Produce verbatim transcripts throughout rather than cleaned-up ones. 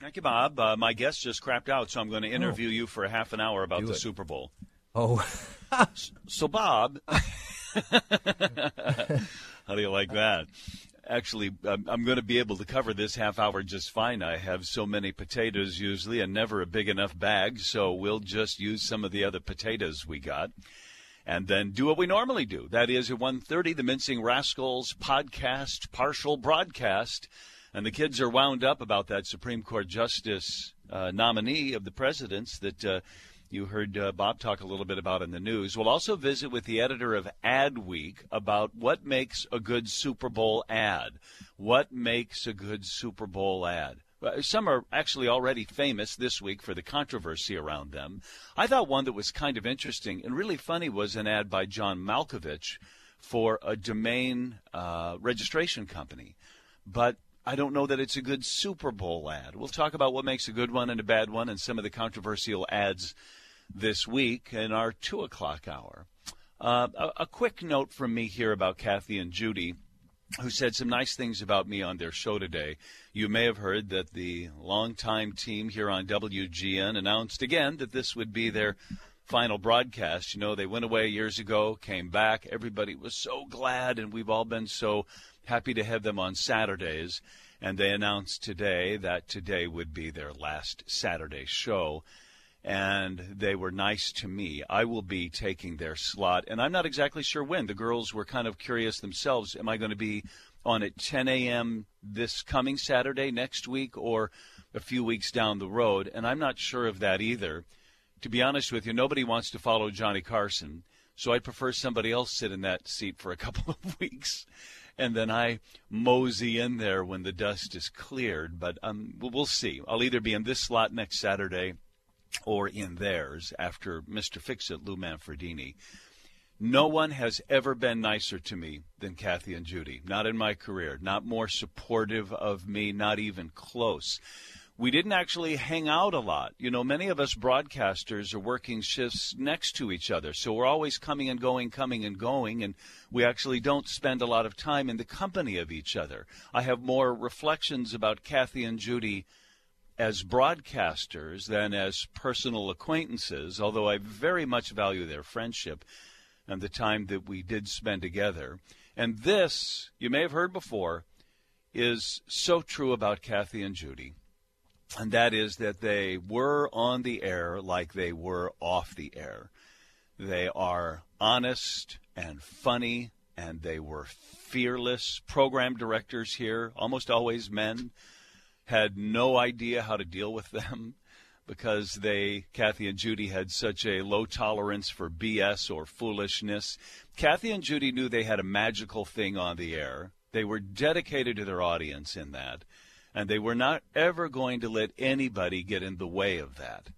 Thank you, Bob. Uh, my guest just crapped out, so I'm going to interview oh. you for a half an hour about Do the it. Super Bowl. Oh. So, Bob, how do you like that? Actually, I'm going to be able to cover this half hour just fine. I have so many potatoes usually and never a big enough bag, so we'll just use some of the other potatoes we got and then do what we normally do. That is, at one thirty, the Mincing Rascals podcast, partial broadcast. And the kids are wound up about that Supreme Court Justice uh, nominee of the president's that uh, you heard uh, Bob talk a little bit about in the news. We'll also visit with the editor of Adweek about what makes a good Super Bowl ad. What makes a good Super Bowl ad? Some are actually already famous this week for the controversy around them. I thought one that was kind of interesting and really funny was an ad by John Malkovich for a domain uh, registration company. But I don't know that it's a good Super Bowl ad. We'll talk about what makes a good one and a bad one and some of the controversial ads this week in our two o'clock hour. Uh, a, a quick note from me here about Kathy and Judy, who said some nice things about me on their show today. You may have heard that the longtime team here on W G N announced again that this would be their final broadcast. You know, they went away years ago, came back. Everybody was so glad, and we've all been so happy to have them on Saturdays. And they announced today that today would be their last Saturday show. And they were nice to me. I will be taking their slot, and I'm not exactly sure when. The girls were kind of curious themselves. Am I going to be on at ten a.m. this coming Saturday next week or a few weeks down the road? And I'm not sure of that either. To be honest with you, nobody wants to follow Johnny Carson, so I'd prefer somebody else sit in that seat for a couple of weeks, and then I mosey in there when the dust is cleared. But um, we'll see. I'll either be in this slot next Saturday or in theirs after Mister Fix-It, Lou Manfredini. No one has ever been nicer to me than Kathy and Judy. Not in my career. Not more supportive of me. Not even close. We didn't actually hang out a lot. You know, many of us broadcasters are working shifts next to each other, so we're always coming and going, coming and going, and we actually don't spend a lot of time in the company of each other. I have more reflections about Kathy and Judy as broadcasters than as personal acquaintances, although I very much value their friendship and the time that we did spend together. And this, you may have heard before, is so true about Kathy and Judy. And that is that they were on the air like they were off the air. They are honest and funny, and they were fearless. Program directors here, almost always men, had no idea how to deal with them because they, Kathy and Judy, had such a low tolerance for B S or foolishness. Kathy and Judy knew they had a magical thing on the air. They were dedicated to their audience in that. And they were not ever going to let anybody get in the way of that.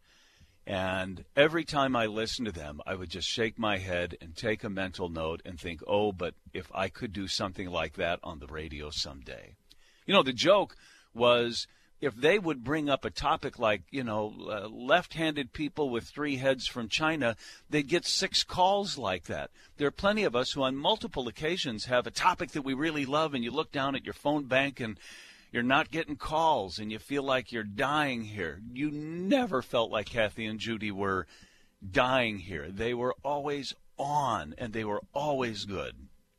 And every time I listened to them, I would just shake my head and take a mental note and think, oh, but if I could do something like that on the radio someday. You know, the joke was if they would bring up a topic like, you know, uh, left-handed people with three heads from China, they'd get six calls like that. There are plenty of us who on multiple occasions have a topic that we really love, and you look down at your phone bank and you're not getting calls, and you feel like you're dying here. You never felt like Kathy and Judy were dying here. They were always on, and they were always good.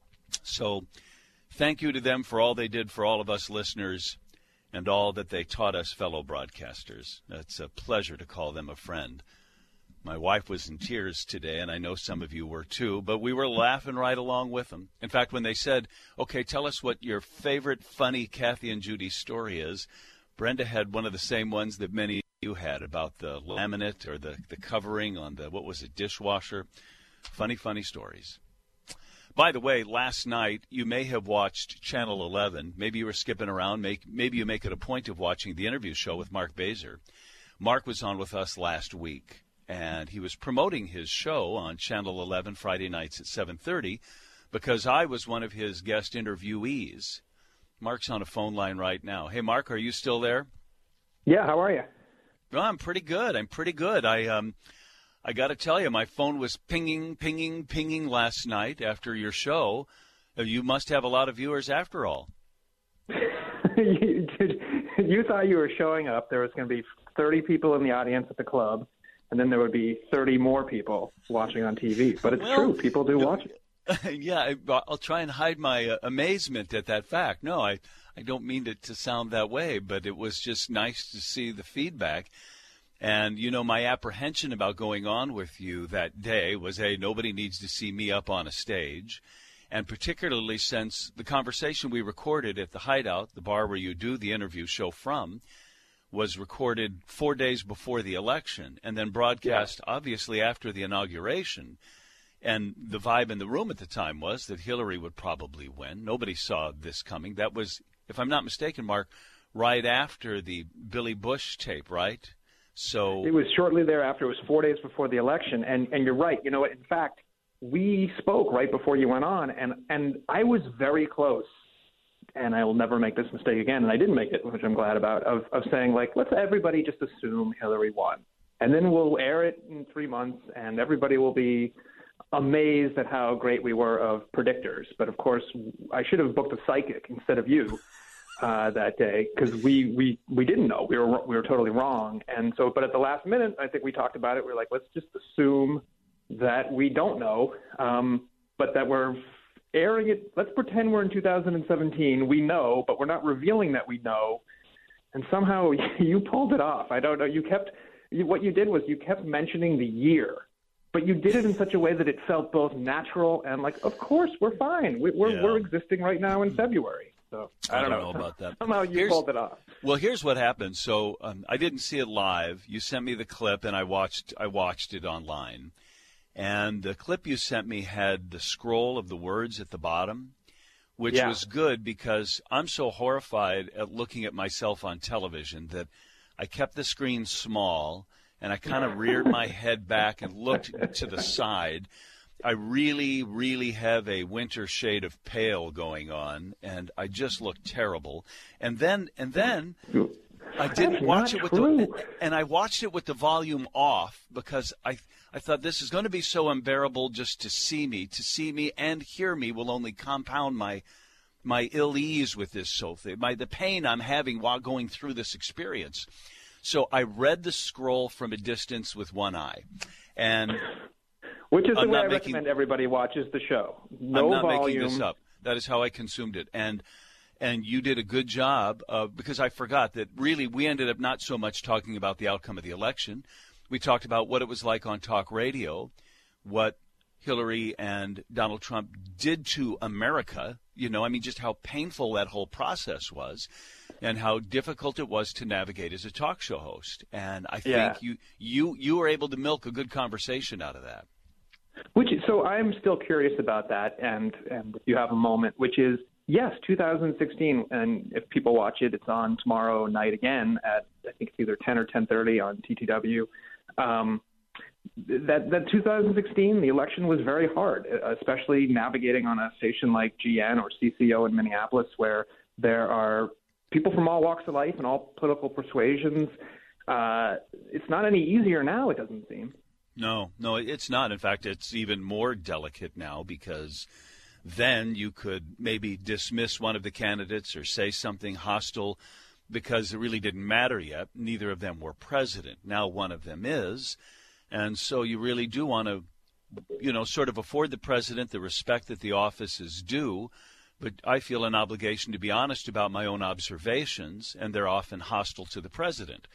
So thank you to them for all they did for all of us listeners and all that they taught us fellow broadcasters. It's a pleasure to call them a friend. My wife was in tears today, and I know some of you were too, but we were laughing right along with them. In fact, when they said, okay, tell us what your favorite funny Kathy and Judy story is, Brenda had one of the same ones that many of you had about the laminate or the, the covering on the, what was it, dishwasher. Funny, funny stories. By the way, last night you may have watched Channel eleven. Maybe you were skipping around. Make, maybe you make it a point of watching the interview show with Mark Baser. Mark was on with us last week, and he was promoting his show on Channel eleven Friday nights at seven thirty because I was one of his guest interviewees. Mark's on a phone line right now. Hey, Mark, are you still there? Yeah, how are you? Well, I'm pretty good. I'm pretty good. I um, I got to tell you, my phone was pinging, pinging, pinging last night after your show. You must have a lot of viewers after all. you, did, you thought you were showing up. There was going to be thirty people in the audience at the club, and then there would be thirty more people watching on T V. But it's well, true. People do no, watch it. Yeah, I, I'll try and hide my uh, amazement at that fact. No, I, I don't mean it to sound that way, but it was just nice to see the feedback. And, you know, my apprehension about going on with you that day was, hey, nobody needs to see me up on a stage. And particularly since the conversation we recorded at the Hideout, the bar where you do the interview show from, was recorded four days before the election and then broadcast, yeah. obviously, after the inauguration. And the vibe in the room at the time was that Hillary would probably win. Nobody saw this coming. That was, if I'm not mistaken, Mark, right after the Billy Bush tape, right? So it was shortly thereafter. It was four days before the election. And, and you're right. You know what? In fact, we spoke right before you went on, and, and I was very close, and I will never make this mistake again, and I didn't make it, which I'm glad about, of, of saying, like, let's everybody just assume Hillary won. And then we'll air it in three months, and everybody will be amazed at how great we were of predictors. But, of course, I should have booked a psychic instead of you uh, that day because we, we, we didn't know. We were we were totally wrong. And so, but at the last minute, I think we talked about it. We were like, let's just assume that we don't know, um, but that we're airing it. Let's pretend we're in two thousand seventeen. We know, but we're not revealing that we know. And somehow you pulled it off. I don't know. You kept you, what you did was you kept mentioning the year. But you did it in such a way that it felt both natural and like, of course, we're fine. We, we're yeah. we're existing right now in February. So I don't, I don't know. know about that. Somehow you here's, pulled it off. Well, here's what happened. So um, I didn't see it live. You sent me the clip, and I watched. I watched it online. And the clip you sent me had the scroll of the words at the bottom, which yeah. was good because I'm so horrified at looking at myself on television that I kept the screen small. And I kind of reared my head back and looked to the side. I really, really have a winter shade of pale going on, and I just looked terrible. And then, and then, I didn't That's watch it with true. the, and I watched it with the volume off because I, I thought this is going to be so unbearable just to see me, to see me and hear me will only compound my, my ill ease with this so thing, my the pain I'm having while going through this experience. So I read the scroll from a distance with one eye, and which is I'm the way I making, recommend everybody watches the show. No I'm not volume. making this up. That is how I consumed it, and and you did a good job of, because I forgot that really we ended up not so much talking about the outcome of the election. We talked about what it was like on talk radio, what Hillary and Donald Trump did to America. You know, I mean, just how painful that whole process was. And how difficult it was to navigate as a talk show host. And I think yeah. you, you you were able to milk a good conversation out of that. Which so I'm still curious about that, and, and if you have a moment, which is, yes, two thousand sixteen, and if people watch it, it's on tomorrow night again at, I think it's either ten or ten thirty on T T W. Um, that, that two thousand sixteen, the election was very hard, especially navigating on a station like G N or C C O in Minneapolis, where there are people from all walks of life and all political persuasions. Uh, it's not any easier now, it doesn't seem. No, no, it's not. In fact, it's even more delicate now because then you could maybe dismiss one of the candidates or say something hostile because it really didn't matter yet. Neither of them were president. Now one of them is. And so you really do want to, you know, sort of afford the president the respect that the office is due. But I feel an obligation to be honest about my own observations, and they're often hostile to the president.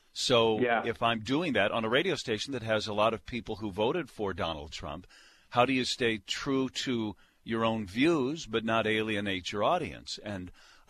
So yeah. if I'm doing that on a radio station that has a lot of people who voted for Donald Trump, how do you stay true to your own views but not alienate your audience? And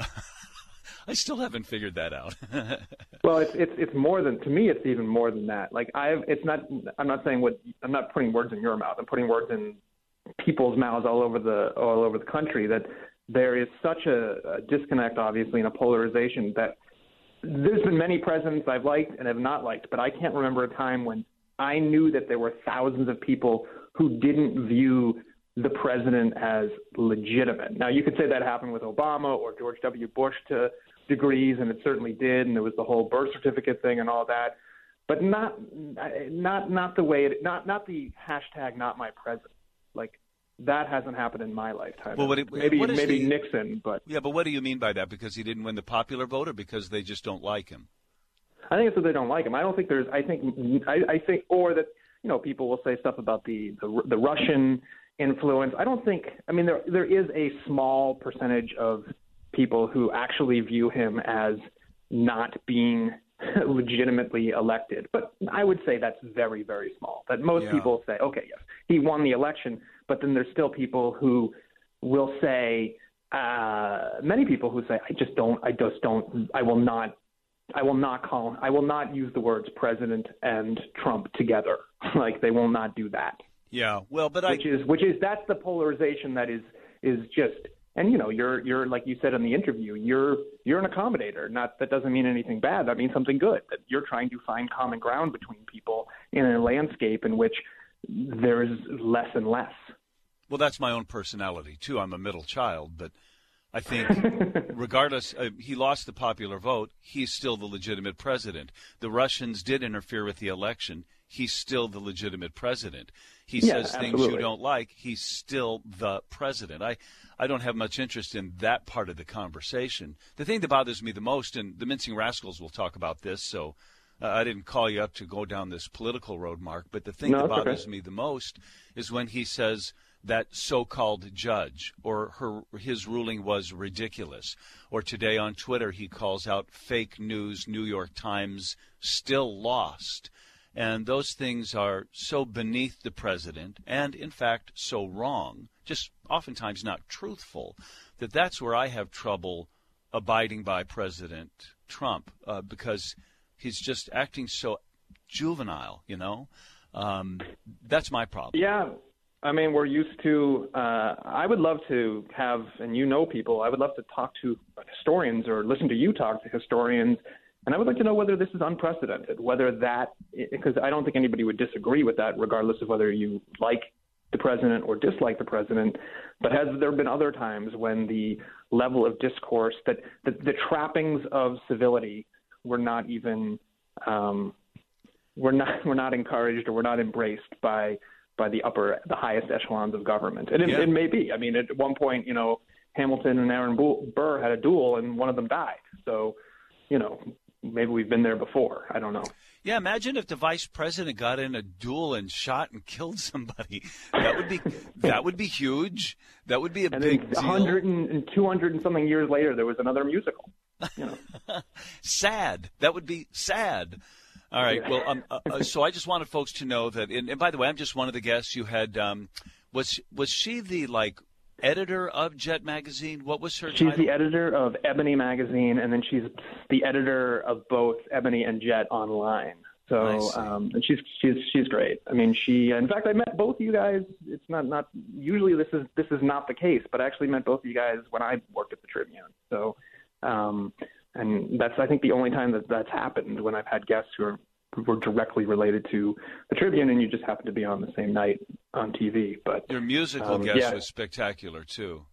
I still haven't figured that out. Well, it's it's it's more than, to me, it's even more than that. Like I've, it's not. I'm not saying what. I'm not putting words in your mouth. I'm putting words in people's mouths all over the all over the country. That there is such a, a disconnect, obviously, and a polarization that there's been many presidents I've liked and have not liked, but I can't remember a time when I knew that there were thousands of people who didn't view the president as legitimate. Now, you could say that happened with Obama or George W. Bush to degrees, and it certainly did, and there was the whole birth certificate thing and all that, but not not not the way it, not not the hashtag not my president. Like that hasn't happened in my lifetime. Well, what it, maybe what is maybe the, Nixon, but yeah, but what do you mean by that? Because he didn't win the popular vote, or because they just don't like him? I think it's that they don't like him. I don't think there's. I think. I, I think, or that you know, people will say stuff about the, the the Russian influence. I don't think. I mean, there there is a small percentage of people who actually view him as not being legitimately elected. But I would say that's very, very small. That most Yeah. people say, okay, yes, he won the election, but then there's still people who will say, uh, many people who say, I just don't, I just don't, I will not, I will not call, I will not use the words president and Trump together. Like they will not do that. Yeah, well, but I Which is, which is, that's the polarization that is, is just, and you know, you're, you're like you said in the interview, you're, you're an accommodator. Not that doesn't mean anything bad. That means something good. That you're trying to find common ground between people in a landscape in which there is less and less. Well, that's my own personality, too. I'm a middle child, but I think regardless, uh, he lost the popular vote. He's still the legitimate president. The Russians did interfere with the election. He's still the legitimate president. He Yeah, says things absolutely. you don't like. He's still the president. I, I don't have much interest in that part of the conversation. The thing that bothers me the most, and the Mincing Rascals will talk about this, so uh, I didn't call you up to go down this political road, Mark, but the thing No, that it's okay. bothers me the most is when he says that so-called judge or her his ruling was ridiculous. Or today on Twitter he calls out fake news, New York Times still lost. And those things are so beneath the president and, in fact, so wrong, just oftentimes not truthful, that that's where I have trouble abiding by President Trump uh, because he's just acting so juvenile, you know. Um, that's my problem. Yeah. I mean, we're used to, uh, I would love to have, and you know people, I would love to talk to historians or listen to you talk to historians, and I would like to know whether this is unprecedented, whether that, because I don't think anybody would disagree with that, regardless of whether you like the president or dislike the president. But has there been other times when the level of discourse, that the, the trappings of civility were not even, um, were not, were not encouraged or were not embraced by by the upper, the highest echelons of government. And it, Yeah. it may be. I mean, at one point, you know, Hamilton and Aaron Burr had a duel and one of them died. So, you know, maybe we've been there before. I don't know. Yeah, imagine if the vice president got in a duel and shot and killed somebody. That would be that would be huge. That would be a And big then deal. one hundred and two hundred and something years later, there was another musical. You know. Sad. That would be sad. All right. Well, um, uh, uh, so I just wanted folks to know that. And, and by the way, I'm just one of the guests. You had um, was was she the like editor of Jet Magazine? What was her She's title? the editor of Ebony Magazine, and then she's the editor of both Ebony and Jet online. I So, see. um, and she's she's she's great. I mean, she. In fact, I met both of you guys. It's not not usually this is this is not the case, but I actually met both of you guys when I worked at the Tribune. So, um, and that's I think the only time that that's happened, when I've had guests who are who were directly related to the Tribune, and you just happen to be on the same night on T V. But Your musical um, guest yeah. was spectacular too.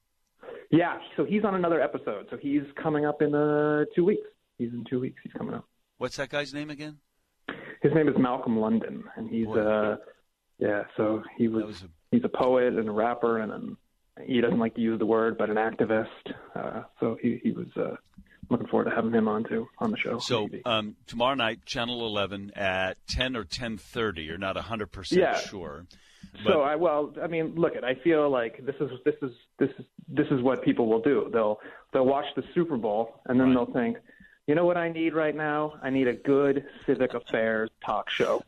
Yeah, so he's on another episode. So he's coming up in uh, two weeks. He's in two weeks. He's coming up. What's that guy's name again? His name is Malcolm London, and he's Boy. uh, yeah. So he was, That was a- he's a poet and a rapper, and an, he doesn't like to use the word, but an activist. Uh, so he he was uh, looking forward to having him on too on the show. So on T V. um, tomorrow night, Channel eleven at ten or ten thirty. You're not one hundred percent Yeah. sure. So I well, I mean, look, it. I feel like this is this is this is this is what people will do. They'll they'll watch the Super Bowl, and then Right. they'll think, you know what I need right now? I need a good civic affairs talk show.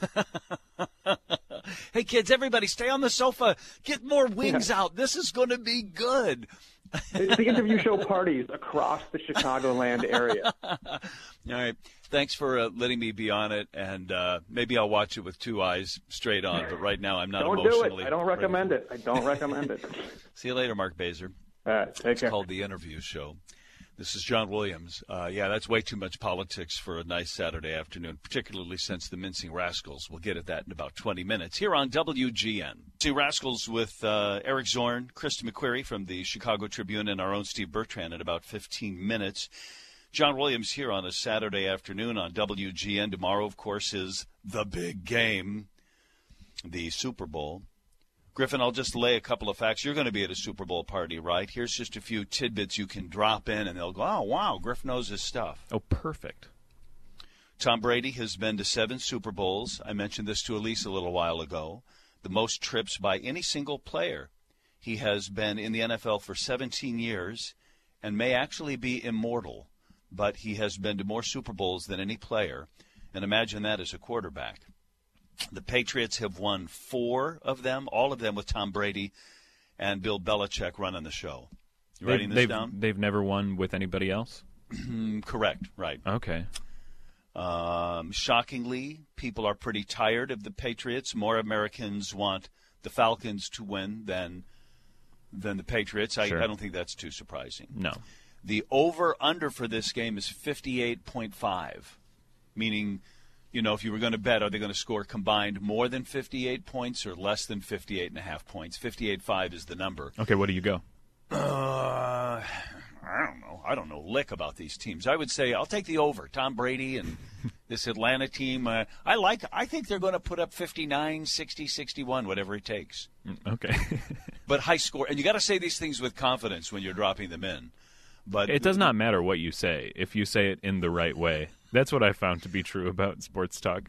Hey, kids, everybody stay on the sofa. Get more wings out. This is going to be good. It's the interview show parties across the Chicagoland area. All right. Thanks for uh, letting me be on it, and uh, maybe I'll watch it with two eyes straight on. But right now, I'm not Don't do emotionally. it. I don't ready recommend for it. I don't recommend it. See you later, Mark Baser. All right, take It's care. called The Interview Show. This is John Williams. Uh, yeah, that's way too much politics for a nice Saturday afternoon, particularly since the Mincing Rascals. We'll get at that in about twenty minutes here on W G N. See Rascals with uh, Eric Zorn, Krista McQuarrie from the Chicago Tribune, and our own Steve Bertrand in about fifteen minutes. John Williams here on a Saturday afternoon on W G N. Tomorrow, of course, is the big game, the Super Bowl. Griffin, I'll just lay a couple of facts. You're going to be at a Super Bowl party, right? Here's just a few tidbits you can drop in, and they'll go, oh, wow, Griff knows his stuff. Oh, perfect. Tom Brady has been to seven Super Bowls. I mentioned this to Elise a little while ago. The most trips by any single player. He has been in the N F L for seventeen years and may actually be immortal, but he has been to more Super Bowls than any player. And imagine that as a quarterback. The Patriots have won four of them, all of them with Tom Brady and Bill Belichick running the show. You writing they've, this they've, down? They've never won with anybody else? Correct, right. Okay. Um, shockingly, people are pretty tired of the Patriots. More Americans want the Falcons to win than than the Patriots. I, Sure. I don't think that's too surprising. No. The over-under for this game is fifty-eight point five, meaning, you know, if you were going to bet, are they going to score combined more than fifty-eight points or less than fifty-eight and a half points? fifty-eight point five is the number. Okay, what do you go? Uh, I don't know. I don't know lick about these teams. I would say I'll take the over. Tom Brady and this Atlanta team. Uh, I like. I think they're going to put up fifty-nine, sixty, sixty-one, whatever it takes. Okay. But high score, and you got to say these things with confidence when you're dropping them in. But It does not matter what you say if you say it in the right way. That's what I found to be true about sports talk.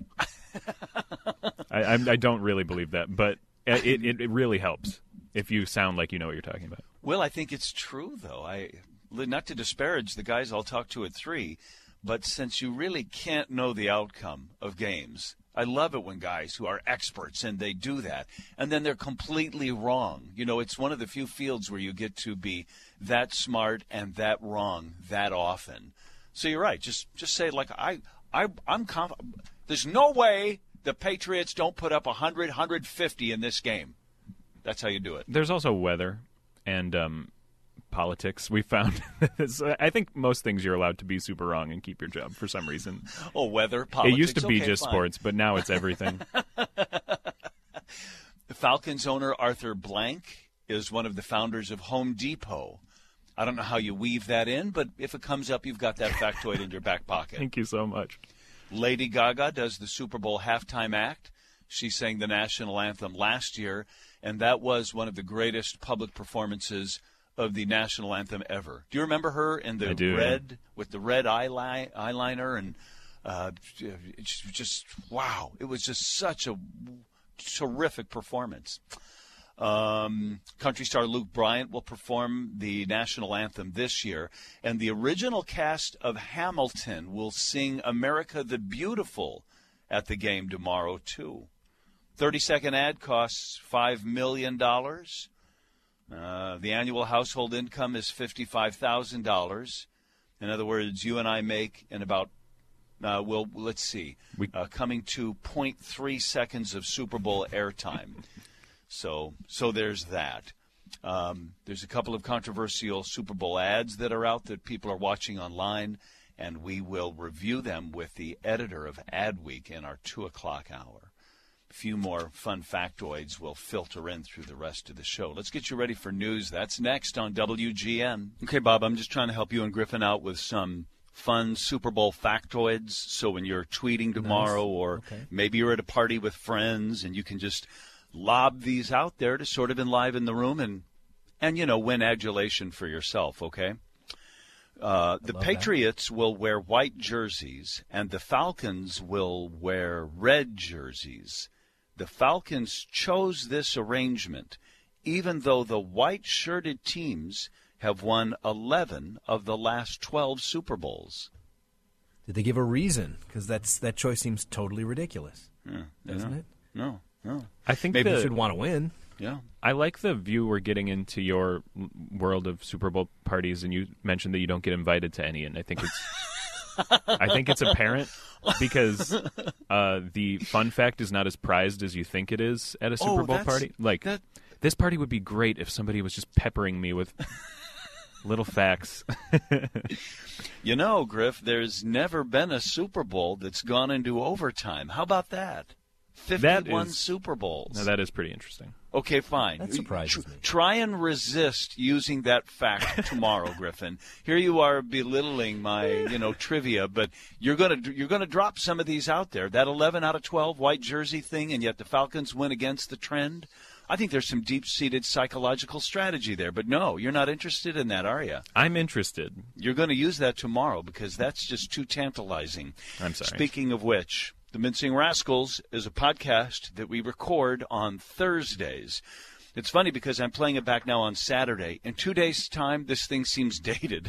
I, I, I don't really believe that, but it, it, it really helps if you sound like you know what you're talking about. Well, I think it's true, though. I not to disparage the guys I'll talk to at three, but since you really can't know the outcome of games, I love it when guys who are experts and they do that, and then they're completely wrong. You know, it's one of the few fields where you get to be that smart and that wrong that often. So you're right. Just just say, like, I, I, I'm confident. There's no way the Patriots don't put up one hundred, one hundred fifty in this game. That's how you do it. There's also weather and um, politics. We found I think most things you're allowed to be super wrong and keep your job for some reason. Oh, weather, politics. It used to be okay, just fine. sports, but now it's everything. The Falcons owner, Arthur Blank, is one of the founders of Home Depot. I don't know how you weave that in, but if it comes up, you've got that factoid in your back pocket. Thank you so much. Lady Gaga does the Super Bowl halftime act. She sang the national anthem last year, and that was one of the greatest public performances of the national anthem ever. Do you remember her in the I do, red, yeah. with the red eyeli- eyeliner? And uh, it's just, wow. It was just such a terrific performance. Um, country star Luke Bryant will perform the national anthem this year, and the original cast of Hamilton will sing America the Beautiful at the game tomorrow, too. thirty-second ad costs five million dollars. Uh, the annual household income is fifty-five thousand dollars. In other words, you and I make in about, uh, well, let's see, We- uh, coming to zero point three seconds of Super Bowl airtime. So so there's that. Um, there's a couple of controversial Super Bowl ads that are out that people are watching online, and we will review them with the editor of Adweek in our two o'clock hour. A few more fun factoids will filter in through the rest of the show. Let's get you ready for news. That's next on W G N. Okay, Bob, I'm just trying to help you and Griffin out with some fun Super Bowl factoids. So when you're tweeting tomorrow Nice. or Okay. maybe you're at a party with friends and you can just lob these out there to sort of enliven the room and, and you know, win adulation for yourself, okay? Uh, the love Patriots will wear white jerseys, and the Falcons will wear red jerseys. The Falcons chose this arrangement, even though the white-shirted teams have won eleven of the last twelve Super Bowls. Did they give a reason? Because that's that choice seems totally ridiculous, Yeah, doesn't yeah. it? No, no. I think Maybe the, you should want to win. Yeah. I like the view we're getting into your m- world of Super Bowl parties, and you mentioned that you don't get invited to any, and I think it's I think it's apparent because uh, the fun fact is not as prized as you think it is at a Super Oh, Bowl that's- party. Like that- this party would be great if somebody was just peppering me with little facts. You know, Griff, there's never been a Super Bowl that's gone into overtime. How about that? fifty-one is- Super Bowls. Now that is pretty interesting. Okay, fine. That surprises Tr- me. Try and resist using that fact tomorrow, Griffin. Here you are belittling my, you know, trivia, but you're gonna you're gonna drop some of these out there. That eleven out of twelve white jersey thing, and yet the Falcons win against the trend. I think there's some deep-seated psychological strategy there. But no, you're not interested in that, are you? I'm interested. You're going to use that tomorrow because that's just too tantalizing. I'm sorry. Speaking of which, The Mincing Rascals is a podcast that we record on Thursdays. It's funny because I'm playing it back now on Saturday. In two days' time, this thing seems dated.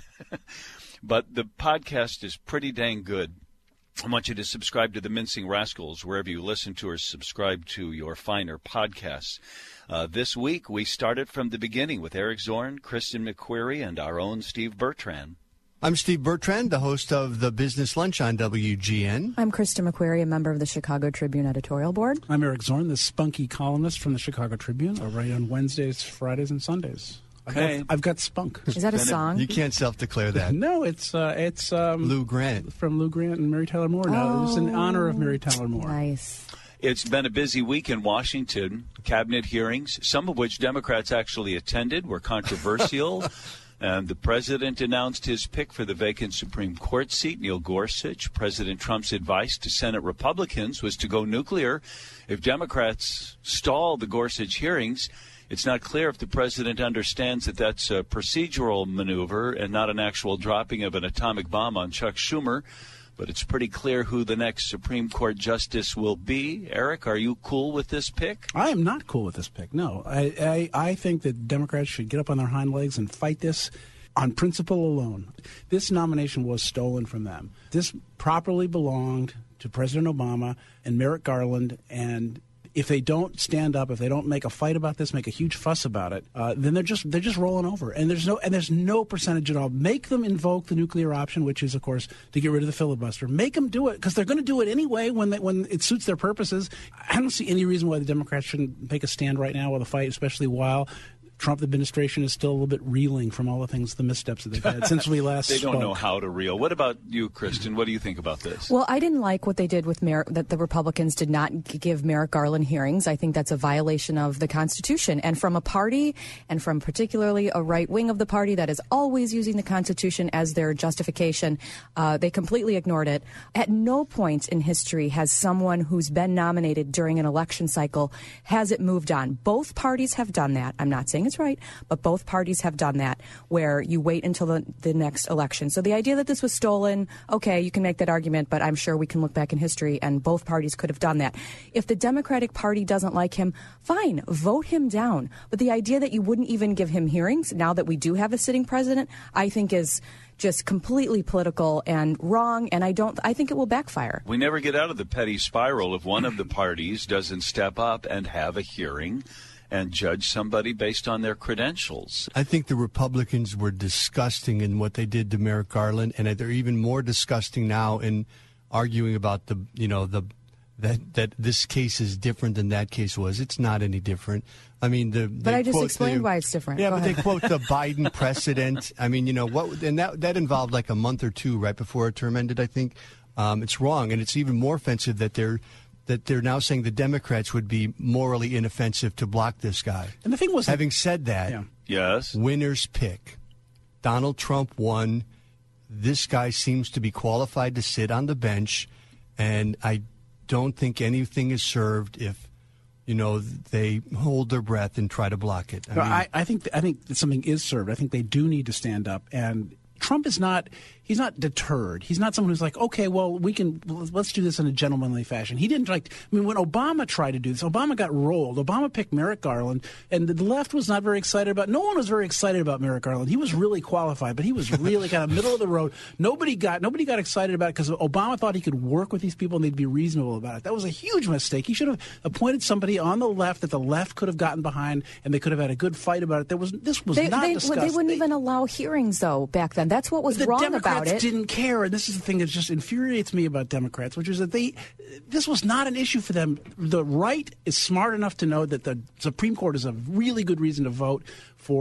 But the podcast is pretty dang good. I want you to subscribe to The Mincing Rascals wherever you listen to or subscribe to your finer podcasts. Uh, this week, we started from the beginning with Eric Zorn, Kristen McQuarrie, and our own Steve Bertrand. I'm Steve Bertrand, the host of the Business Lunch on W G N. I'm Kristen McQuarrie, a member of the Chicago Tribune editorial board. I'm Eric Zorn, the spunky columnist from the Chicago Tribune. I write on Wednesdays, Fridays, and Sundays. Okay. I've got, I've got spunk. Is that a song? You can't self-declare that. No, it's uh, it's um, Lou Grant. From Lou Grant and Mary Tyler Moore. No, Oh, it was in honor of Mary Tyler Moore. Nice. It's been a busy week in Washington. Cabinet hearings, some of which Democrats actually attended, were controversial. And the president announced his pick for the vacant Supreme Court seat, Neil Gorsuch. President Trump's advice to Senate Republicans was to go nuclear. If Democrats stall the Gorsuch hearings, it's not clear if the president understands that that's a procedural maneuver and not an actual dropping of an atomic bomb on Chuck Schumer. But it's pretty clear who the next Supreme Court justice will be. Eric, are you cool with this pick? I am not cool with this pick, no. I, I, I think that Democrats should get up on their hind legs and fight this on principle alone. This nomination was stolen from them. This properly belonged to President Obama and Merrick Garland, and if they don't stand up, if they don't make a fight about this, make a huge fuss about it, uh, then they're just they're just rolling over. And there's no and there's no percentage at all. Make them invoke the nuclear option, which is, of course, to get rid of the filibuster. Make them do it because they're going to do it anyway when they, when it suits their purposes. I don't see any reason why the Democrats shouldn't make a stand right now with a fight, especially while Trump administration is still a little bit reeling from all the things, the missteps that they've had since we last They don't spoke. know how to reel. What about you, Kristen? What do you think about this? Well, I didn't like what they did with Mer- that the Republicans did not g- give Merrick Garland hearings. I think that's a violation of the Constitution. And from a party, and from particularly a right wing of the party that is always using the Constitution as their justification, uh, they completely ignored it. At no point in history has someone who's been nominated during an election cycle has it moved on. Both parties have done that. I'm not saying it's right, but both parties have done that, where you wait until the, the next election. So the idea that this was stolen, okay, you can make that argument, but I'm sure we can look back in history and both parties could have done that. If the Democratic Party doesn't like him, fine, vote him down. But the idea that you wouldn't even give him hearings now that we do have a sitting president, I think is just completely political and wrong, and I don't. I think it will backfire. We never get out of the petty spiral if one of the parties doesn't step up and have a hearing and judge somebody based on their credentials. I think the Republicans were disgusting in what they did to Merrick Garland, and they're even more disgusting now in arguing about the, you know, the that that this case is different than that case was. It's not any different. I mean, the But I just quote explained the, why it's different. Yeah, Go but ahead. they quote the Biden precedent. I mean, you know what? And that that involved like a month or two right before her term ended. I think um, it's wrong, and it's even more offensive that they're. that they're now saying the Democrats would be morally inoffensive to block this guy. And the thing was, having said that, yeah. Yes. winner's pick. Donald Trump won. This guy seems to be qualified to sit on the bench, and I don't think anything is served if, you know, they hold their breath and try to block it. I, No, mean, I, I think I think that something is served. I think they do need to stand up. And Trump is not. He's not deterred. He's not someone who's like, okay, well, we can let's do this in a gentlemanly fashion. He didn't like. I mean, when Obama tried to do this, Obama got rolled. Obama picked Merrick Garland, and the left was not very excited about. No one was very excited about Merrick Garland. He was really qualified, but he was really kind of middle of the road. Nobody got nobody got excited about it because Obama thought he could work with these people and they'd be reasonable about it. That was a huge mistake. He should have appointed somebody on the left that the left could have gotten behind, and they could have had a good fight about it. There was this was They, not they, discussed. they wouldn't They- even allow hearings, though, back then. That's what was the wrong Democrats about it. didn't care, and this is the thing that just infuriates me about Democrats, which is that they, this was not an issue for them. The right is smart enough to know that the Supreme Court is a really good reason to vote for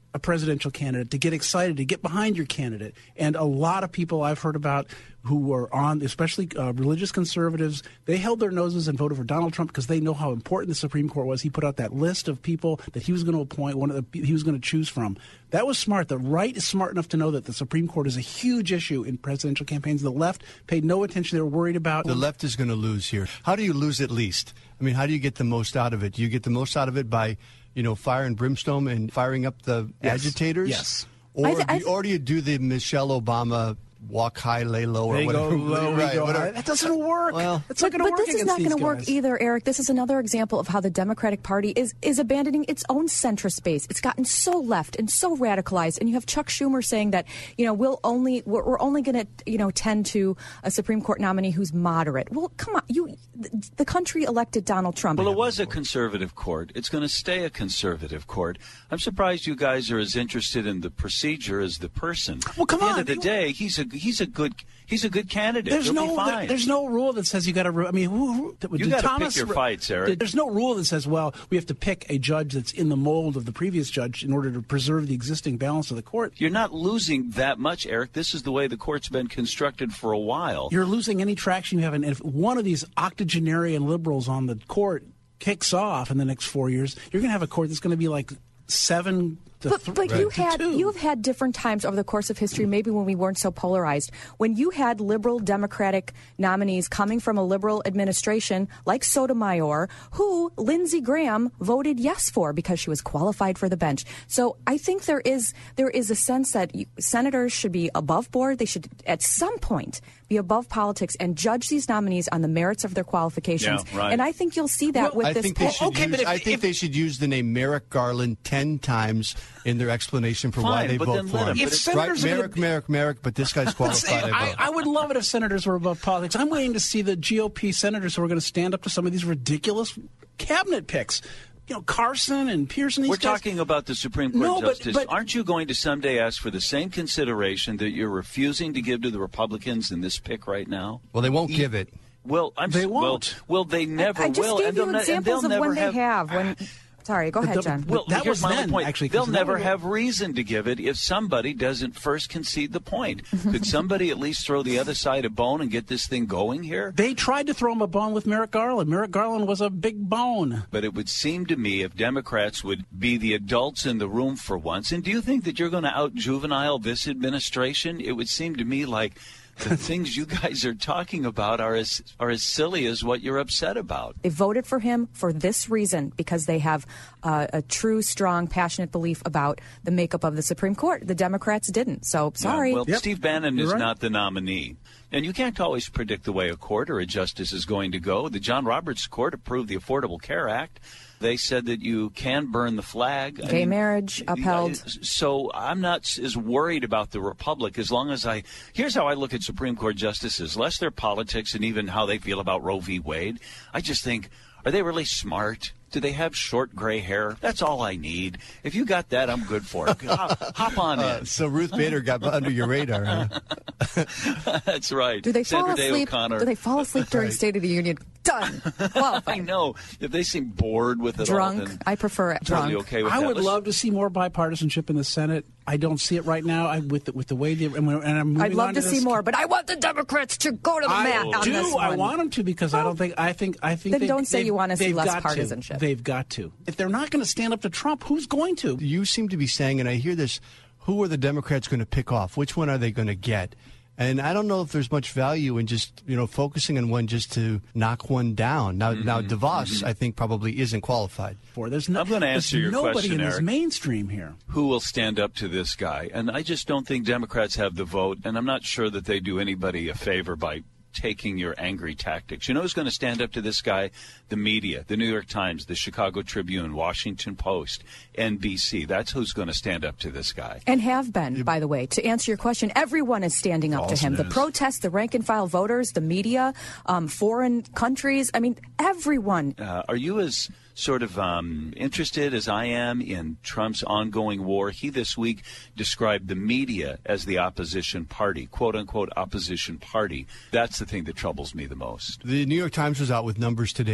a presidential candidate, to get excited, to get behind your candidate. And a lot of people I've heard about who were on, especially uh, religious conservatives, they held their noses and voted for Donald Trump because they know how important the Supreme Court was. He put out that list of people that he was going to appoint, one of the he was going to choose from. That was smart. The right is smart enough to know that the Supreme Court is a huge issue in presidential campaigns. The left paid no attention. They were worried about... The left is going to lose here. How do you lose at least? I mean, how do you get the most out of it? Do you get the most out of it by, you know, fire and brimstone and firing up the Yes. agitators? Yes. Or, I th- I do, th- or do you do the Michelle Obama walk high, lay low, or They whatever? go low, we right, go whatever. high. That doesn't work. Well, it's not But, going to but work this is against not these going to work guys. either, Eric. This is another example of how the Democratic Party is is abandoning its own centrist base. It's gotten so left and so radicalized. And you have Chuck Schumer saying that, you know, we'll only we're, we're only going to, you know, tend to a Supreme Court nominee who's moderate. Well, come on, you the country elected Donald Trump. Well, it was a conservative court. It's going to stay a conservative court. I'm surprised you guys are as interested in the procedure as the person. Well, come At the on. end of the day, he's a he's a good he's a good candidate. There's He'll no be fine. there- there's no rule that says you got to. I mean, who, who, did You gotta Thomas, pick your fights, Eric. There's no rule that says, well, we have to pick a judge that's in the mold of the previous judge in order to preserve the existing balance of the court. You're not losing that much, Eric. This is the way the court's been constructed for a while. You're losing any traction you have, and if one of these octogenarian liberals on the court kicks off in the next four years, you're going to have a court that's going to be like seven. To But, th- but to you had two. you've had different times over the course of history, maybe when we weren't so polarized, when you had liberal Democratic nominees coming from a liberal administration like Sotomayor, who Lindsey Graham voted yes for because she was qualified for the bench. So I think there is there is a sense that you, senators should be above board. They should at some point be above politics and judge these nominees on the merits of their qualifications. Yeah, right. And I think you'll see that Well, with I this think they pick. should Okay, use, but if- I think if- they should use the name Merrick Garland ten times in their explanation for Fine, why they but vote then for let him. him. If But right, senators are gonna Merrick, be- Merrick, Merrick, but this guy's qualified. I I, vote. I would love it if senators were above politics. I'm waiting to see the G O P senators who are going to stand up to some of these ridiculous cabinet picks. You know, Carson and Pearson. These We're guys, talking about the Supreme Court No, but- justice. but- Aren't you going to someday ask for the same consideration that you're refusing to give to the Republicans in this pick right now? Well, they won't give it. Well, I'm They s- well, won't. Well, they never I just will. gave and they'll you ne- and they'll examples of never when they have. When, sorry, go ahead, the- John. Well, That here's was my then, point. actually, 'cause They'll that never was- have reason to give it if somebody doesn't first concede the point. Could somebody at least throw the other side a bone and get this thing going here? They tried to throw him a bone with Merrick Garland. Merrick Garland was a big bone. But it would seem to me if Democrats would be the adults in the room for once, and do you think that you're going to out-juvenile this administration? It would seem to me like the things you guys are talking about are as are as silly as what you're upset about. They voted for him for this reason, because they have uh, a true, strong, passionate belief about the makeup of the Supreme Court. The Democrats didn't. So, sorry. Yeah, well, Yep. Steve Bannon You're is right. not the nominee. And you can't always predict the way a court or a justice is going to go. The John Roberts Court approved the Affordable Care Act. They said that you can burn the flag. I Gay mean, marriage upheld. So I'm not as worried about the Republic as long as I... Here's how I look at Supreme Court justices. Less their politics and even how they feel about Roe v. Wade. I just think, are they really smart? Do they have short gray hair? That's all I need. If you got that, I'm good for it. Hop, hop on Uh, in. so Ruth Bader got under your radar, huh? That's right. Do they fall Sandra Day asleep? O'Connor. Do they fall asleep during Right. State of the Union? Done. I Qualified. know. If they seem bored with it Drunk. all, then I prefer it totally drunk. okay with I that. would Let's- love to see more bipartisanship in the Senate. I don't see it right now. I, with the, with the way the and, we're, and I'm moving I'd love on to to see this. more, but I want the Democrats to go to the I mat on do. this I one. want them to because I don't think. I think. I think. Then they, don't say they've- you wanna see they've less got to. partisanship. They've got to. If they're not going to stand up to Trump, who's going to? You seem to be saying, and I hear this, who are the Democrats going to pick off? Which one are they going to get? And I don't know if there's much value in just, you know, focusing on one just to knock one down. Now, Mm-hmm. now DeVos, I think, probably isn't qualified. For there's no. I'm gonna there's answer your nobody question, in this Eric. mainstream here. Who will stand up to this guy? And I just don't think Democrats have the vote, and I'm not sure that they do anybody a favor by taking your angry tactics. You know who's going to stand up to this guy? The media, the New York Times, the Chicago Tribune, Washington Post, N B C. That's who's going to stand up to this guy. And have been, by the way. To answer your question, everyone is standing up to him. The news. protests, the rank and file voters, the media, um, foreign countries. I mean, everyone. Uh, are you as sort of um, interested as I am in Trump's ongoing war? He this week described the media as the opposition party, quote unquote opposition party. That's the thing that troubles me the most. The New York Times was out with numbers today.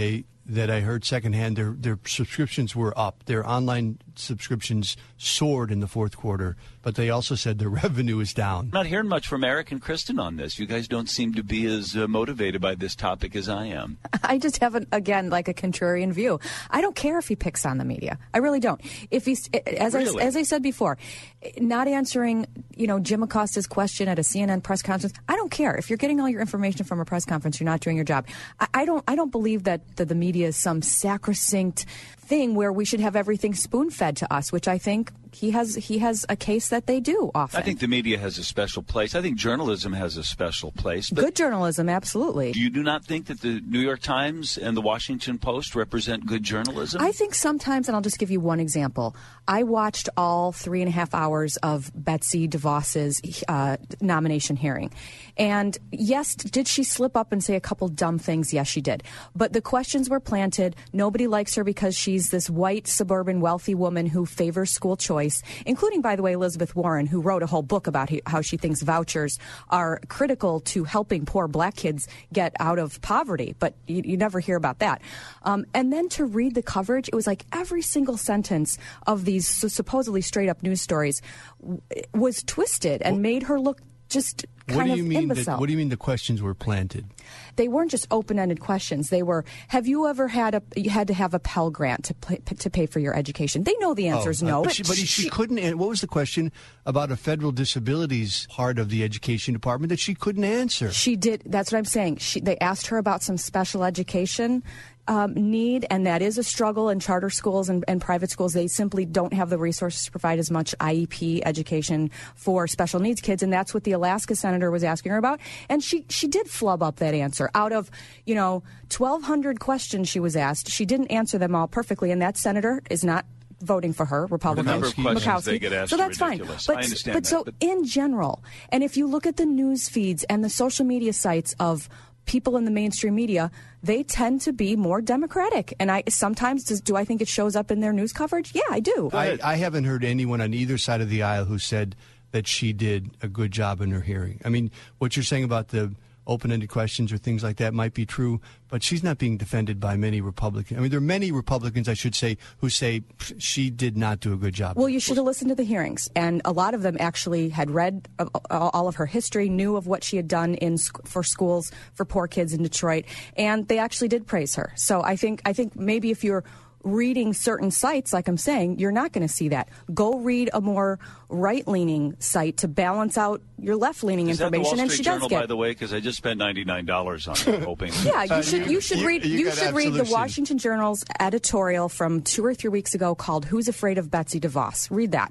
that I heard secondhand, their their subscriptions were up. Their online subscriptions soared in the fourth quarter, but they also said their revenue is down. Not hearing much from Eric and Kristen on this. You guys don't seem to be as uh, motivated by this topic as I am. I just have, an, again, like a contrarian view. I don't care if he picks on the media. I really don't. If he's, as Really? I as I said before, not answering, you know, Jim Acosta's question at a C N N press conference, I don't care. If you're getting all your information from a press conference, you're not doing your job. I, I don't. I don't believe that the, the media is some sacrosanct thing where we should have everything spoon-fed to us, which I think he has he has a case that they do often. I think the media has a special place. I think journalism has a special place. But good journalism, absolutely. do you do not think that the New York Times and the Washington Post represent good journalism? I think sometimes, and I'll just give you one example. I watched all three and a half hours of Betsy DeVos's uh, nomination hearing. And yes, did she slip up and say a couple dumb things? Yes, she did. But the questions were planted. Nobody likes her because she's this white, suburban, wealthy woman who favors school choice, including, by the way, Elizabeth Warren, who wrote a whole book about how she thinks vouchers are critical to helping poor black kids get out of poverty. But you, you never hear about that. Um, and then to read the coverage, it was like every single sentence of these supposedly straight-up news stories w- was twisted and made her look just kind What do you of mean? imbecile. That, what do you mean the questions were planted? They weren't just open-ended questions. They were, have you ever had a you had to have a Pell Grant to pay, to pay for your education? They know the answer is Oh, no. But she, but she, she couldn't. an- What was the question about a federal disabilities part of the education department that she couldn't answer? She did. That's what I'm saying. She, they asked her about some special education um, need, and that is a struggle in charter schools and, and private schools. They simply don't have the resources to provide as much I E P education for special needs kids, and that's what the Alaska senator was asking her about. And she, she did flub up that answer. Out of, you know, twelve hundred questions she was asked, she didn't answer them all perfectly, and that senator is not voting for her, Republican. The number of questions Murkowski. they get asked so are that's ridiculous. fine. I But, understand but that, so but- in general, and if you look at the news feeds and the social media sites of people in the mainstream media, they tend to be more democratic. And I sometimes does, do I think it shows up in their news coverage? Yeah, I do. I, I haven't heard anyone on either side of the aisle who said that she did a good job in her hearing. I mean, what you're saying about the open-ended questions or things like that might be true, but she's not being defended by many Republicans. I mean, there are many Republicans, I should say, who say she did not do a good job. Well, you should have listened to the hearings, and a lot of them actually had read uh, all of her history, knew of what she had done in sc- for schools for poor kids in Detroit, and they actually did praise her. So I think I think maybe if you're reading certain sites, like I'm saying, you're not going to see that. Go read a more right-leaning site to balance out your left-leaning Is that the information, Wall and Street she Journal, does get. by the way? Because I just spent ninety-nine dollars on it, hoping. Yeah, you should you should you- read you you got should read the absolution. Washington Journal's editorial from two or three weeks ago called "Who's Afraid of Betsy DeVos?" Read that.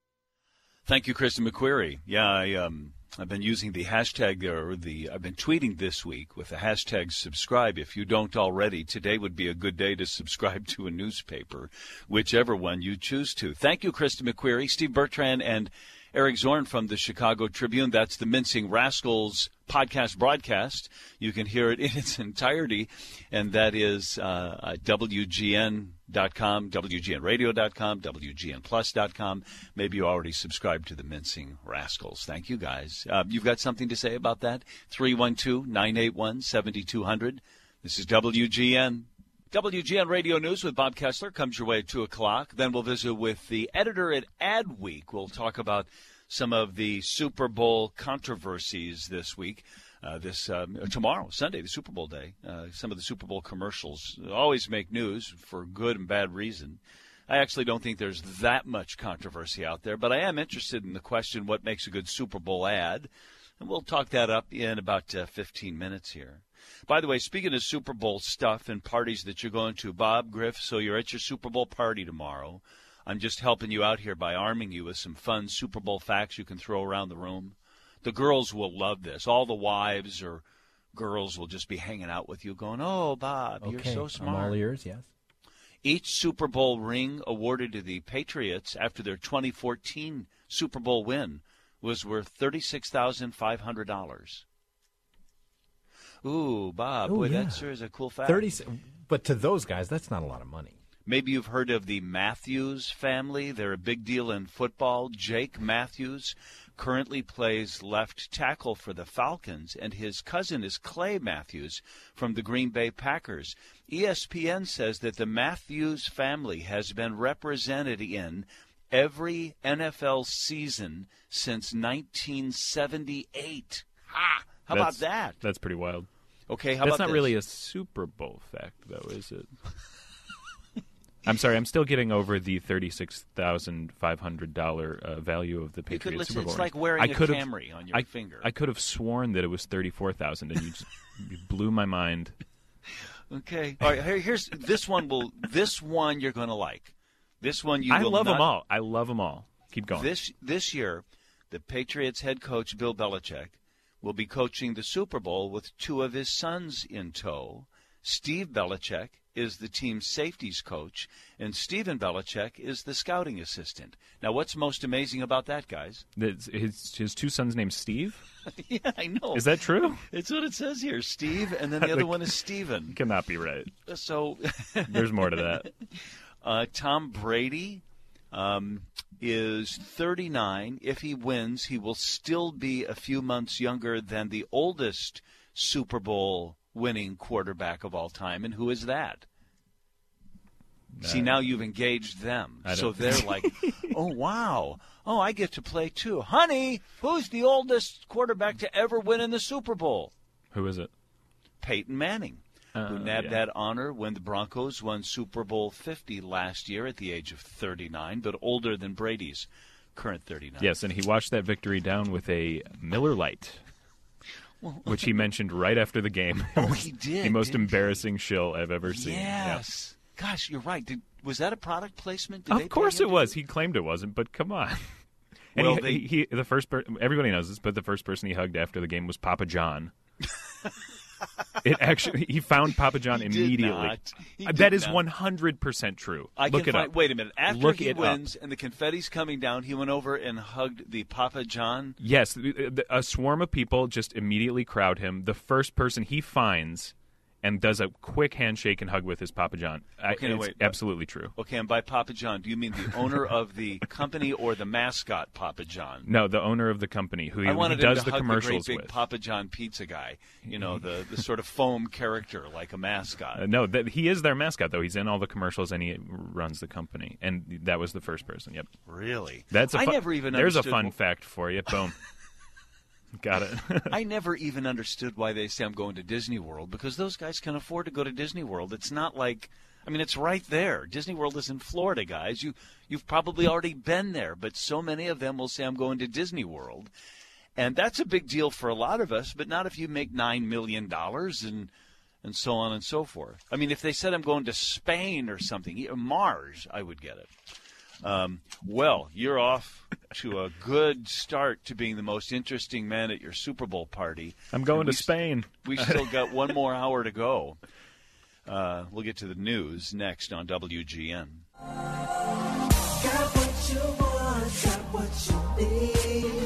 Thank you, Kristen McQuarrie. Yeah, I, um, I've been using the hashtag or the I've been tweeting this week with the hashtag subscribe. If you don't already, today would be a good day to subscribe to a newspaper, whichever one you choose to. Thank you, Kristen McQuarrie, Steve Bertrand, and Eric Zorn from the Chicago Tribune. That's the Mincing Rascals podcast broadcast. You can hear it in its entirety, and that is uh, at W G N dot com, W G N radio dot com, W G N plus dot com. Maybe you already subscribed to the Mincing Rascals. Thank you, guys. Uh, you've got something to say about that? three one two, nine eight one, seven two zero zero. This is W G N. W G N Radio News with Bob Kessler comes your way at two o'clock. Then we'll visit with the editor at Adweek. We'll talk about some of the Super Bowl controversies this week. Uh, this um, tomorrow, Sunday, the Super Bowl day. Uh, some of the Super Bowl commercials always make news for good and bad reason. I actually don't think there's that much controversy out there, but I am interested in the question, what makes a good Super Bowl ad? And we'll talk that up in about uh, fifteen minutes here. By the way, speaking of Super Bowl stuff and parties that you're going to, Bob, Griff, so you're at your Super Bowl party tomorrow. I'm just helping you out here by arming you with some fun Super Bowl facts you can throw around the room. The girls will love this. All the wives or girls will just be hanging out with you going, oh, Bob, Okay, you're so smart. I'm all ears, yes. Each Super Bowl ring awarded to the Patriots after their twenty fourteen Super Bowl win was worth thirty-six thousand five hundred dollars. Ooh, Bob, Ooh, boy, yeah. that sure is a cool fact. thirty, but to those guys, that's not a lot of money. Maybe you've heard of the Matthews family. They're a big deal in football. Jake Matthews currently plays left tackle for the Falcons, and his cousin is Clay Matthews from the Green Bay Packers. E S P N says that the Matthews family has been represented in every N F L season since nineteen seventy-eight. Ha! How That's- about that? That's pretty wild. Okay, how That's about not this? really a Super Bowl fact, though, is it? I'm sorry, I'm still getting over the thirty-six thousand five hundred dollars uh, value of the You could Patriots listen, Super Bowl. it's like wearing I a could've- Camry on your I, finger. I could have sworn that it was thirty-four thousand dollars, and you just you blew my mind. Okay. All right, here, here's this one will this one you're going to like. This one you I will love not, them all. I love them all. Keep going. This this year, the Patriots head coach Bill Belichick will be coaching the Super Bowl with two of his sons in tow. Steve Belichick is the team's safeties coach, and Steven Belichick is the scouting assistant. Now, what's most amazing about that, guys? That's- his his two sons named Steve? Yeah, I know. Is that true? It's what it says here, Steve, and then the other one is Steven. Cannot be right. So There's more to that. Uh, Tom Brady um, is thirty-nine. If he wins, he will still be a few months younger than the oldest Super Bowl winning quarterback of all time. And who is that? See, now you've engaged them. I So don't- they're like, oh, wow. Oh, I get to play too. Honey, who's the oldest quarterback to ever win in the Super Bowl? Who is it? Peyton Manning, who Uh, nabbed yeah. that honor when the Broncos won Super Bowl fifty last year at the age of thirty-nine, but older than Brady's current thirty-nine. Yes, and he watched that victory down with a Miller Lite, which he mentioned right after the game. Oh, he did, The most didn't he? embarrassing shill I've ever seen. Yeah. Yes. Gosh, you're right. Did, was that a product placement? Did they Of pay course him it to was. do He claimed it wasn't, but come on. And Well, he, they- he, he, the first per- everybody knows this, but the first person he hugged after the game was Papa John. It actually, he found Papa John He did immediately. not. He Uh, did That is not. one hundred percent true. I Look can it find, up. Wait a minute. After Look he it up. wins and the confetti's coming down, he went over and hugged the Papa John. Yes, th- th- a swarm of people just immediately crowd him. The first person he finds and does a quick handshake and hug with his Papa John. I- Okay, no, it's wait. absolutely true. Okay, and by Papa John, do you mean the owner of the company or the mascot Papa John? No, the owner of the company who he, I he wanted does him to the hug commercials the great big with. Papa John pizza guy. You know, the, the sort of foam character like a mascot. Uh, no, that, he is their mascot, though. He's in all the commercials and he runs the company. And that was the first person. Yep. Really? That's a I fu- never even There's a understood fun wh- fact for you. Boom. Got it. I never even understood why they say I'm going to Disney World, because those guys can afford to go to Disney World. It's not like, I mean, it's right there. Disney World is in Florida, guys. You, you've probably already been there, but so many of them will say I'm going to Disney World. And that's a big deal for a lot of us, but not if you make nine million dollars and and so on and so forth. I mean, if they said I'm going to Spain or something, e- Mars, I would get it. Um, well, you're off to a good start to being the most interesting man at your Super Bowl party. I'm going And to we- Spain. We've still got one more hour to go. Uh, we'll get to the news next on W G N. Got what you want, got what you need.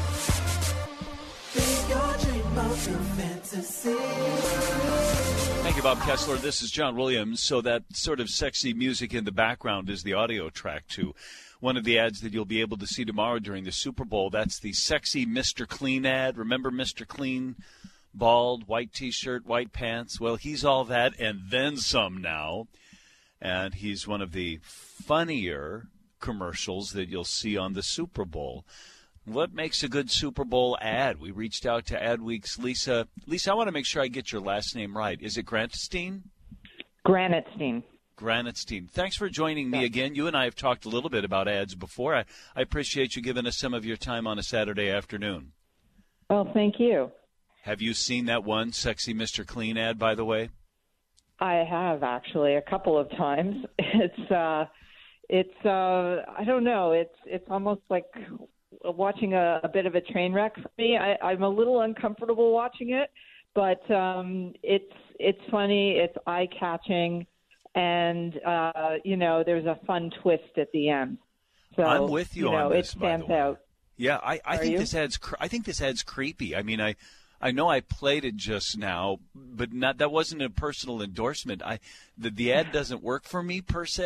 Be your dream of your fantasy. Thank you, Bob Kessler. This is John Williams. So that sort of sexy music in the background is the audio track to one of the ads that you'll be able to see tomorrow during the Super Bowl. That's the sexy Mister Clean ad. Remember Mister Clean? Bald, white T-shirt, white pants. Well, he's all that and then some now. And he's one of the funnier commercials that you'll see on the Super Bowl. What makes a good Super Bowl ad? We reached out to Adweek's Lisa. Lisa, I want to make sure I get your last name right. Is it Granatstein? Granatstein. Granatstein. Thanks for joining me again. You and I have talked a little bit about ads before. I, I appreciate you giving us some of your time on a Saturday afternoon. Well, thank you. Have you seen that one sexy Mister Clean ad, by the way? I have actually a couple of times. It's uh, it's uh, I don't know. It's it's almost like watching a, a bit of a train wreck for me. I, I'm a little uncomfortable watching it, but um, it's it's funny. It's eye catching, and uh, you know, there's a fun twist at the end. So I'm with you you know, on this, it by the stands way. out. Yeah, I, I Are think you? this ad's cr- I think this ad's creepy. I mean, I I know I played it just now, but not that wasn't a personal endorsement. I the, the ad doesn't work for me per se,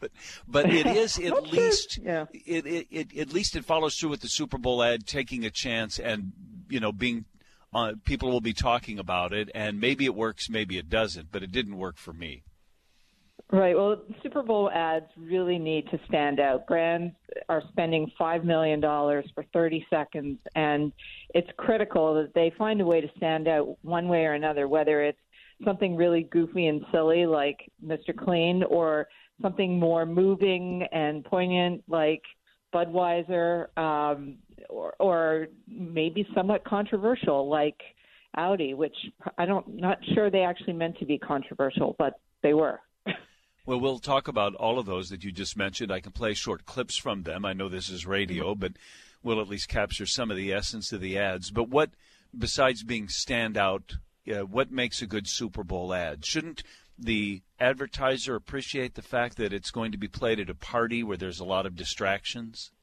but but it is at least yeah. it, it, it at least it follows through with the Super Bowl ad, taking a chance, and you know being uh, people will be talking about it, and maybe it works, maybe it doesn't, but it didn't work for me. Right. Well, Super Bowl ads really need to stand out. Brands are spending five million dollars for thirty seconds, and it's critical that they find a way to stand out one way or another, whether it's something really goofy and silly like Mister Clean or something more moving and poignant like Budweiser, um, or, or maybe somewhat controversial like Audi, which I don't not sure they actually meant to be controversial, but they were. Well, we'll talk about all of those that you just mentioned. I can play short clips from them. I know this is radio, but we'll at least capture some of the essence of the ads. But what, besides being standout, uh, what makes a good Super Bowl ad? Shouldn't the advertiser appreciate the fact that it's going to be played at a party where there's a lot of distractions?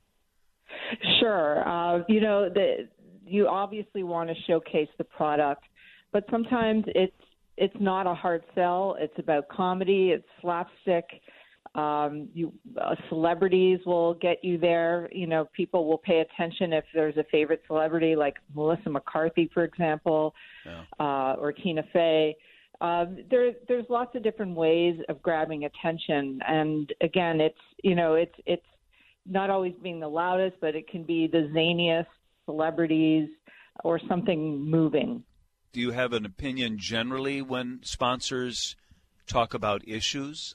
Sure. Uh, you know, the, you obviously want to showcase the product, but sometimes it's It's not a hard sell. It's about comedy. It's slapstick. Um, you uh, celebrities will get you there. You know, people will pay attention if there's a favorite celebrity, like Melissa McCarthy, for example, yeah. uh, or Tina Fey. Um, there, there's lots of different ways of grabbing attention. And again, it's you know, it's it's not always being the loudest, but it can be the zaniest celebrities or something moving. Do you have an opinion generally when sponsors talk about issues?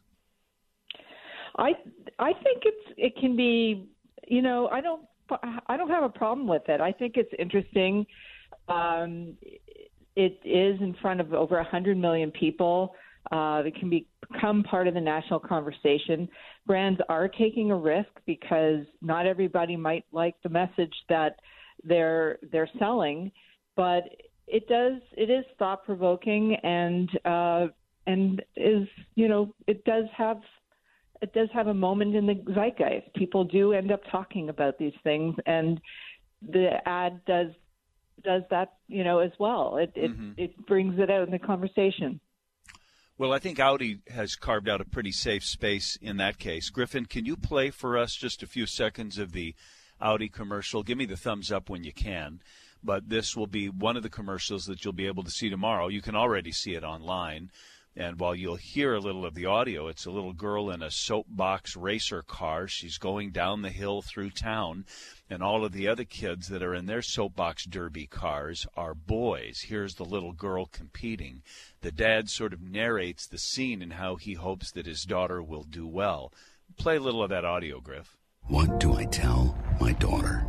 I I think it's it can be, you know, I don't I don't have a problem with it. I think it's interesting. Um, it is in front of over one hundred million people. Uh, it can be, become part of the national conversation. Brands are taking a risk because not everybody might like the message that they're they're selling, but it does it is thought provoking and uh, and is you know it does have it does have a moment in the zeitgeist. People do end up talking about these things, and the ad does does that you know as well. It it, mm-hmm. it brings it out in the conversation. Well, I think Audi has carved out a pretty safe space in that case. Griffin, can you play for us just a few seconds of the Audi commercial? Give me the thumbs up when you can. But this will be one of the commercials that you'll be able to see tomorrow. You can already see it online. And while you'll hear a little of the audio, it's a little girl in a soapbox racer car. She's going down the hill through town. And all of the other kids that are in their soapbox derby cars are boys. Here's the little girl competing. The dad sort of narrates the scene and how he hopes that his daughter will do well. Play a little of that audio, Griff. What do I tell my daughter?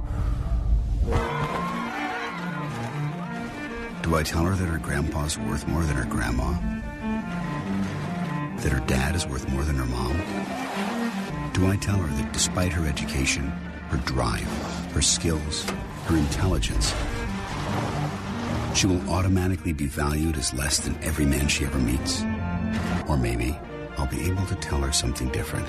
Do I tell her that her grandpa's worth more than her grandma? That her dad is worth more than her mom? Do I tell her that despite her education, her drive, her skills, her intelligence, she will automatically be valued as less than every man she ever meets? Or maybe I'll be able to tell her something different.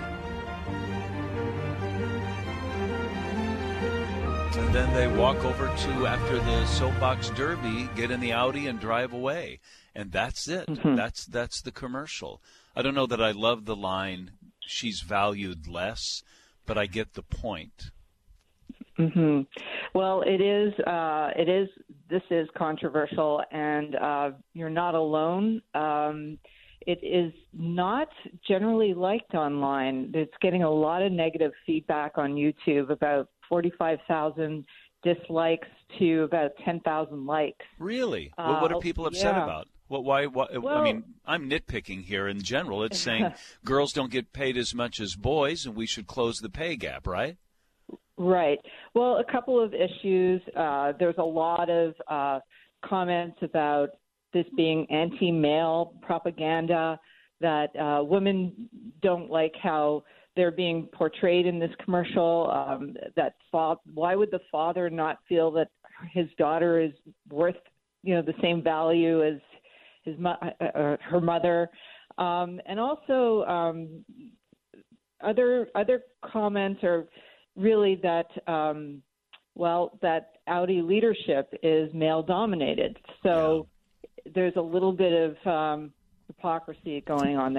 And then they walk over to, after the soapbox derby, get in the Audi and drive away. And that's it. Mm-hmm. That's that's the commercial. I don't know that I love the line, she's valued less, but I get the point. Mm-hmm. Well, it is, uh, it is, this is controversial, and uh, you're not alone. Um, it is not generally liked online. It's getting a lot of negative feedback on YouTube, about forty-five thousand dislikes to about ten thousand likes. Really? Uh, well, what are people upset yeah. about? What? Why? What, well, I mean, I'm nitpicking here in general. It's saying girls don't get paid as much as boys, and we should close the pay gap, right? Right. Well, a couple of issues. Uh, there's a lot of uh, comments about this being anti-male propaganda, that uh, women don't like how they're being portrayed in this commercial. Um, that fa- why would the father not feel that his daughter is worth, you know, the same value as his mo- uh, her mother? Um, and also, um, other other comments are really that, um, well, that Audi leadership is male dominated. So yeah. There's a little bit of um, hypocrisy going on there.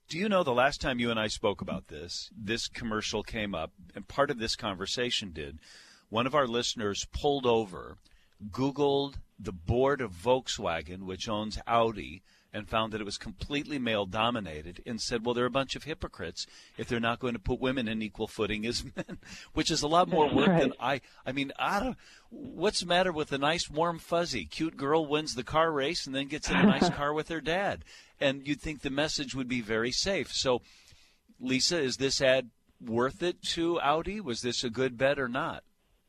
Do you know the last time you and I spoke about this, this commercial came up, and part of this conversation did. One of our listeners pulled over, Googled the board of Volkswagen, which owns Audi, and found that it was completely male-dominated, and said, well, they're a bunch of hypocrites if they're not going to put women in equal footing as men, which is a lot more work right. than I – I mean, I don't – what's the matter with a nice, warm, fuzzy, cute girl wins the car race and then gets in a nice car with her dad? And you'd think the message would be very safe. So, Lisa, is this ad worth it to Audi? Was this a good bet or not?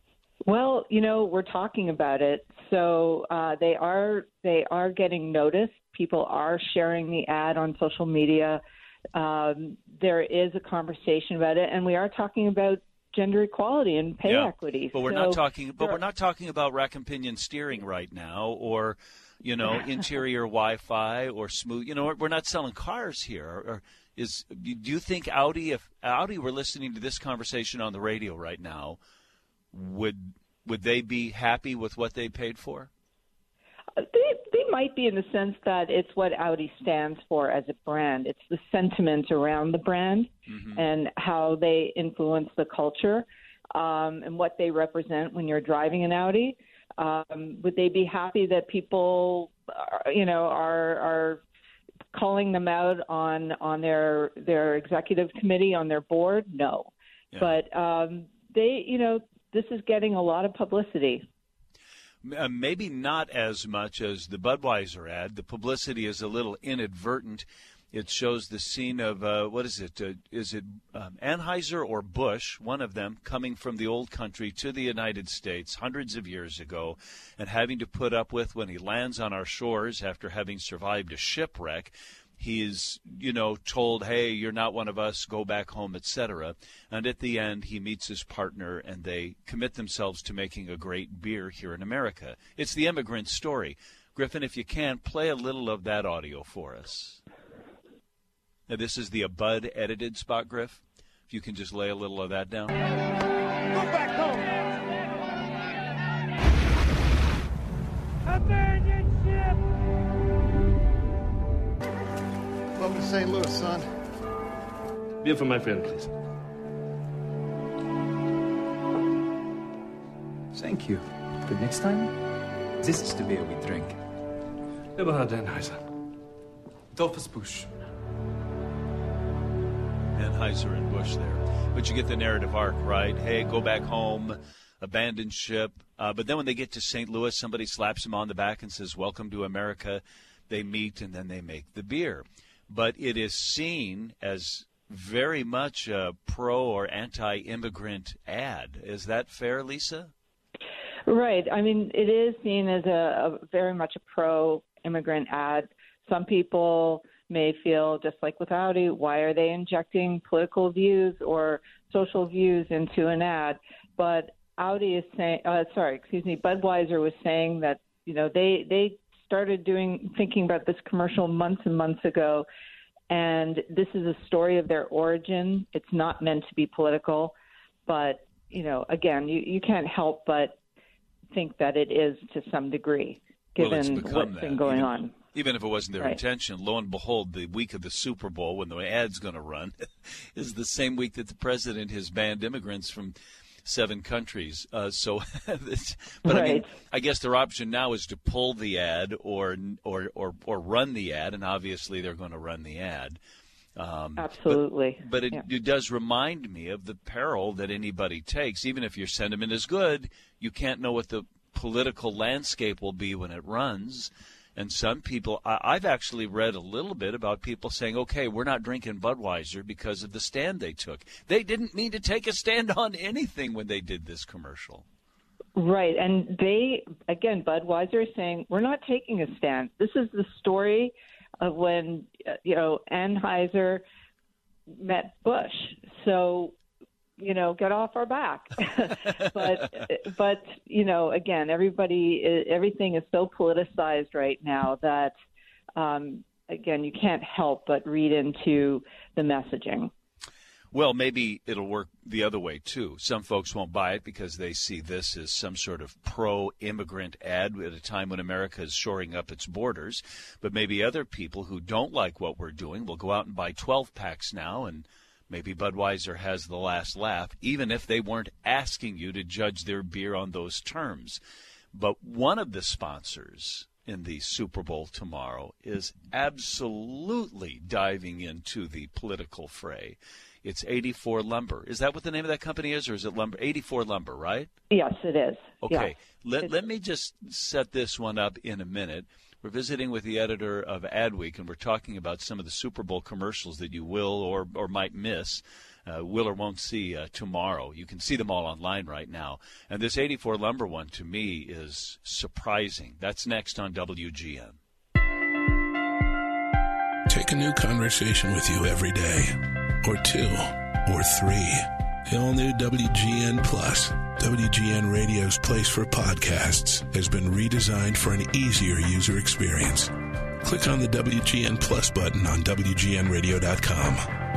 Well, you know, we're talking about it, so uh, they are they are getting noticed. People are sharing the ad on social media. Um, there is a conversation about it, and we are talking about gender equality and pay yeah, equity. But we're so not talking. But we're not talking about rack and pinion steering right now, or you know, interior Wi-Fi or smooth. You know, we're not selling cars here. Or, or is do you think Audi, if Audi were listening to this conversation on the radio right now, would would they be happy with what they paid for? They they might be, in the sense that it's what Audi stands for as a brand. It's the sentiment around the brand mm-hmm. and how they influence the culture um, and what they represent when you're driving an Audi. Um, would they be happy that people, are, you know, are are calling them out on on their their executive committee, on their board? No, yeah. but um, they, you know, this is getting a lot of publicity. Uh, maybe not as much as the Budweiser ad. The publicity is a little inadvertent. It shows the scene of, uh, what is it? Uh, is it um, Anheuser or Busch, one of them, coming from the old country to the United States hundreds of years ago and having to put up with when he lands on our shores after having survived a shipwreck. He's, you know, told, hey, you're not one of us, go back home, et cetera. And at the end, he meets his partner, and they commit themselves to making a great beer here in America. It's the immigrant story. Griffin, if you can, play a little of that audio for us. Now, this is the a Bud edited spot, Griff. If you can just lay a little of that down. Go back home. Abandon ship. Welcome to Saint Louis, son. Beer for my friend, please. Thank you. But next time, this is the beer we drink. Eberhard Anheuser. Dolphus Busch. Anheuser and Busch there. But you get the narrative arc, right? Hey, go back home, abandon ship. Uh, but then when they get to Saint Louis, somebody slaps them on the back and says, welcome to America. They meet, and then they make the beer. But it is seen as very much a pro or anti-immigrant ad. Is that fair, Lisa? Right. I mean, it is seen as a, a very much a pro-immigrant ad. Some people may feel, just like with Audi, why are they injecting political views or social views into an ad? But Audi is saying, uh, sorry, excuse me, Budweiser was saying that, you know, they they started doing thinking about this commercial months and months ago, and this is a story of their origin. It's not meant to be political, but, you know, again, you, you can't help but think that it is to some degree, given well, what's that. been going even, on. Even if it wasn't their right. intention, lo and behold, the week of the Super Bowl, when the ad's going to run, is the same week that the president has banned immigrants from seven countries. Uh, so, this, but right. I mean, I guess their option now is to pull the ad or or or, or run the ad, and obviously they're going to run the ad. Um, Absolutely. But, but it, yeah. it does remind me of the peril that anybody takes. Even if your sentiment is good, you can't know what the political landscape will be when it runs. And some people, I, I've actually read a little bit about people saying, okay, we're not drinking Budweiser because of the stand they took. They didn't mean to take a stand on anything when they did this commercial. Right. And they, again, Budweiser is saying, we're not taking a stand. This is the story of when, you know, Anheuser met Bush. So, you know, get off our back. but, but you know, again, everybody, everything is so politicized right now that, um, again, you can't help but read into the messaging. Well, maybe it'll work the other way, too. Some folks won't buy it because they see this as some sort of pro-immigrant ad at a time when America is shoring up its borders. But maybe other people who don't like what we're doing will go out and buy twelve-packs now, and maybe Budweiser has the last laugh, even if they weren't asking you to judge their beer on those terms. But one of the sponsors in the Super Bowl tomorrow is absolutely diving into the political fray. It's eighty-four Lumber. Is that what the name of that company is, or is it Lumber? eighty-four Lumber, right? Yes, it is. Okay. Yes. Let, let me just set this one up in a minute. We're visiting with the editor of Adweek, and we're talking about some of the Super Bowl commercials that you will or, or might miss, uh, will or won't see uh, tomorrow. You can see them all online right now. And this eighty-four Lumber one, to me, is surprising. That's next on W G N. Take a new conversation with you every day, or two, or three. The all-new W G N Plus, W G N Radio's place for podcasts, has been redesigned for an easier user experience. Click on the W G N Plus button on W G N radio dot com.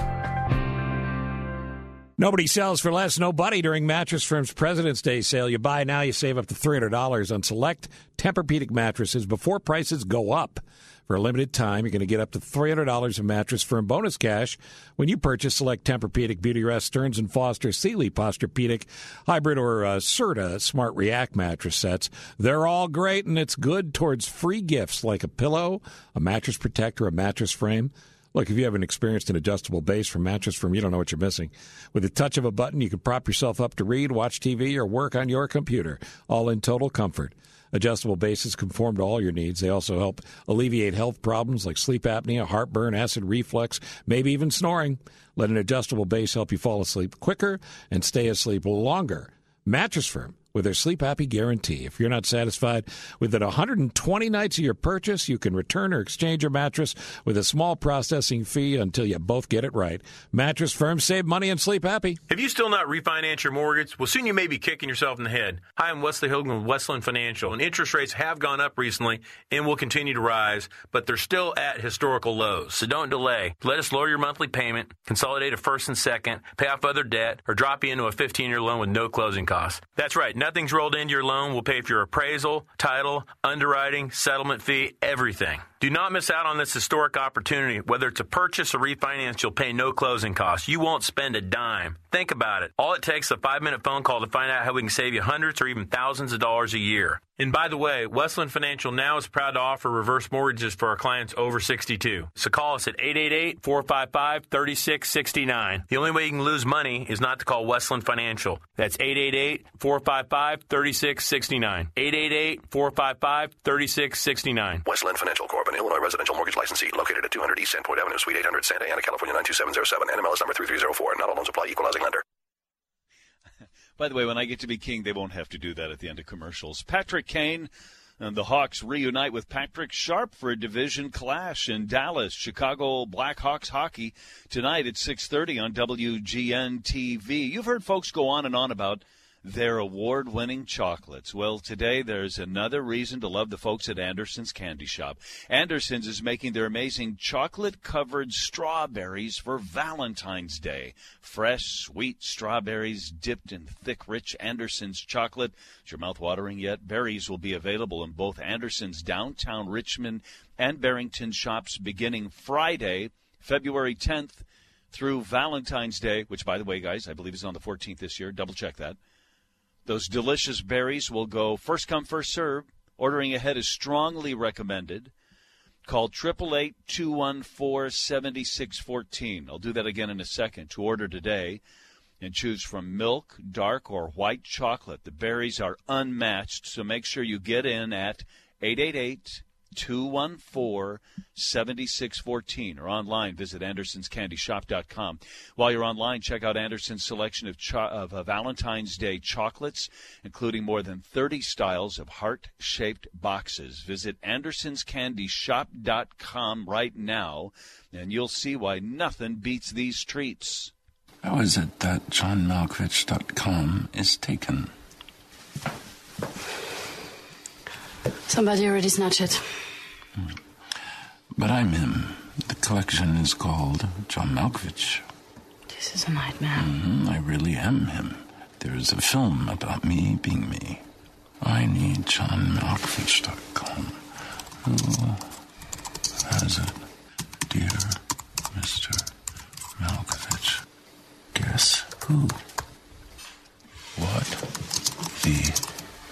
Nobody sells for less, nobody during Mattress Firm's President's Day sale. You buy now, you save up to three hundred dollars on select Tempur-Pedic mattresses before prices go up. For a limited time, you're going to get up to three hundred dollars of Mattress Firm bonus cash when you purchase select Tempur-Pedic, Beautyrest, Stearns and Foster, Sealy, Posturepedic, Hybrid, or uh, Serta Smart React mattress sets. They're all great, and it's good towards free gifts like a pillow, a mattress protector, a mattress frame. Look, if you haven't experienced an adjustable base from Mattress Firm, you don't know what you're missing. With the touch of a button, you can prop yourself up to read, watch T V, or work on your computer, all in total comfort. Adjustable bases conform to all your needs. They also help alleviate health problems like sleep apnea, heartburn, acid reflux, maybe even snoring. Let an adjustable base help you fall asleep quicker and stay asleep longer. Mattress Firm, with their Sleep Happy Guarantee. If you're not satisfied with it one hundred twenty nights of your purchase, you can return or exchange your mattress with a small processing fee until you both get it right. Mattress Firm, save money and sleep happy. Have you still not refinanced your mortgage? Well, soon you may be kicking yourself in the head. Hi, I'm Wesley Hogan with Westland Financial, and interest rates have gone up recently and will continue to rise, but they're still at historical lows. So don't delay. Let us lower your monthly payment, consolidate a first and second, pay off other debt, or drop you into a fifteen-year loan with no closing costs. That's right. Nothing's rolled into your loan. We'll pay for your appraisal, title, underwriting, settlement fee, everything. Do not miss out on this historic opportunity. Whether it's a purchase or refinance, you'll pay no closing costs. You won't spend a dime. Think about it. All it takes is a five-minute phone call to find out how we can save you hundreds or even thousands of dollars a year. And by the way, Westland Financial now is proud to offer reverse mortgages for our clients over sixty-two. So call us at eight eight eight, four five five, three six six nine. The only way you can lose money is not to call Westland Financial. That's eight eight eight, four five five, three six six nine. eight eight eight, four five five, three six six nine. Westland Financial Corp, an Illinois residential mortgage licensee located at two hundred East Sandpoint Avenue, Suite eight hundred, Santa Ana, California nine two seven zero seven. N M L S number three three zero four. Not all loans apply. Equal housing lender. By the way, when I get to be king, they won't have to do that at the end of commercials. Patrick Kane and the Hawks reunite with Patrick Sharp for a division clash in Dallas. Chicago Blackhawks hockey tonight at six thirty on W G N T V. You've heard folks go on and on about their award-winning chocolates. Well, today there's another reason to love the folks at Anderson's Candy Shop. Anderson's is making their amazing chocolate-covered strawberries for Valentine's Day. Fresh, sweet strawberries dipped in thick, rich Anderson's chocolate. Is your mouth watering yet? Berries will be available in both Anderson's downtown Richmond and Barrington shops beginning Friday, February tenth through Valentine's Day, which, by the way, guys, I believe is on the fourteenth this year. Double-check that. Those delicious berries will go first come, first serve. Ordering ahead is strongly recommended. Call eight eight eight, two one four, seven six one four. I'll do that again in a second. To order today and choose from milk, dark, or white chocolate. The berries are unmatched, so make sure you get in at eight eight eight, two one four, seven six one four or online, visit andersons candy shop dot com. While you're online, check out Anderson's selection of, cho- of uh, Valentine's Day chocolates, including more than thirty styles of heart-shaped boxes. Visit andersons candy shop dot com right now, and you'll see why nothing beats these treats. How is it that john malkovich dot com is taken? Somebody already snatched it. Hmm. But I'm him. The collection is called John Malkovich. This is a nightmare. Mm-hmm, I really am him. There's a film about me being me. I need John Malkovich dot com. Who has it? Dear Mister Malkovich. Guess who? What the...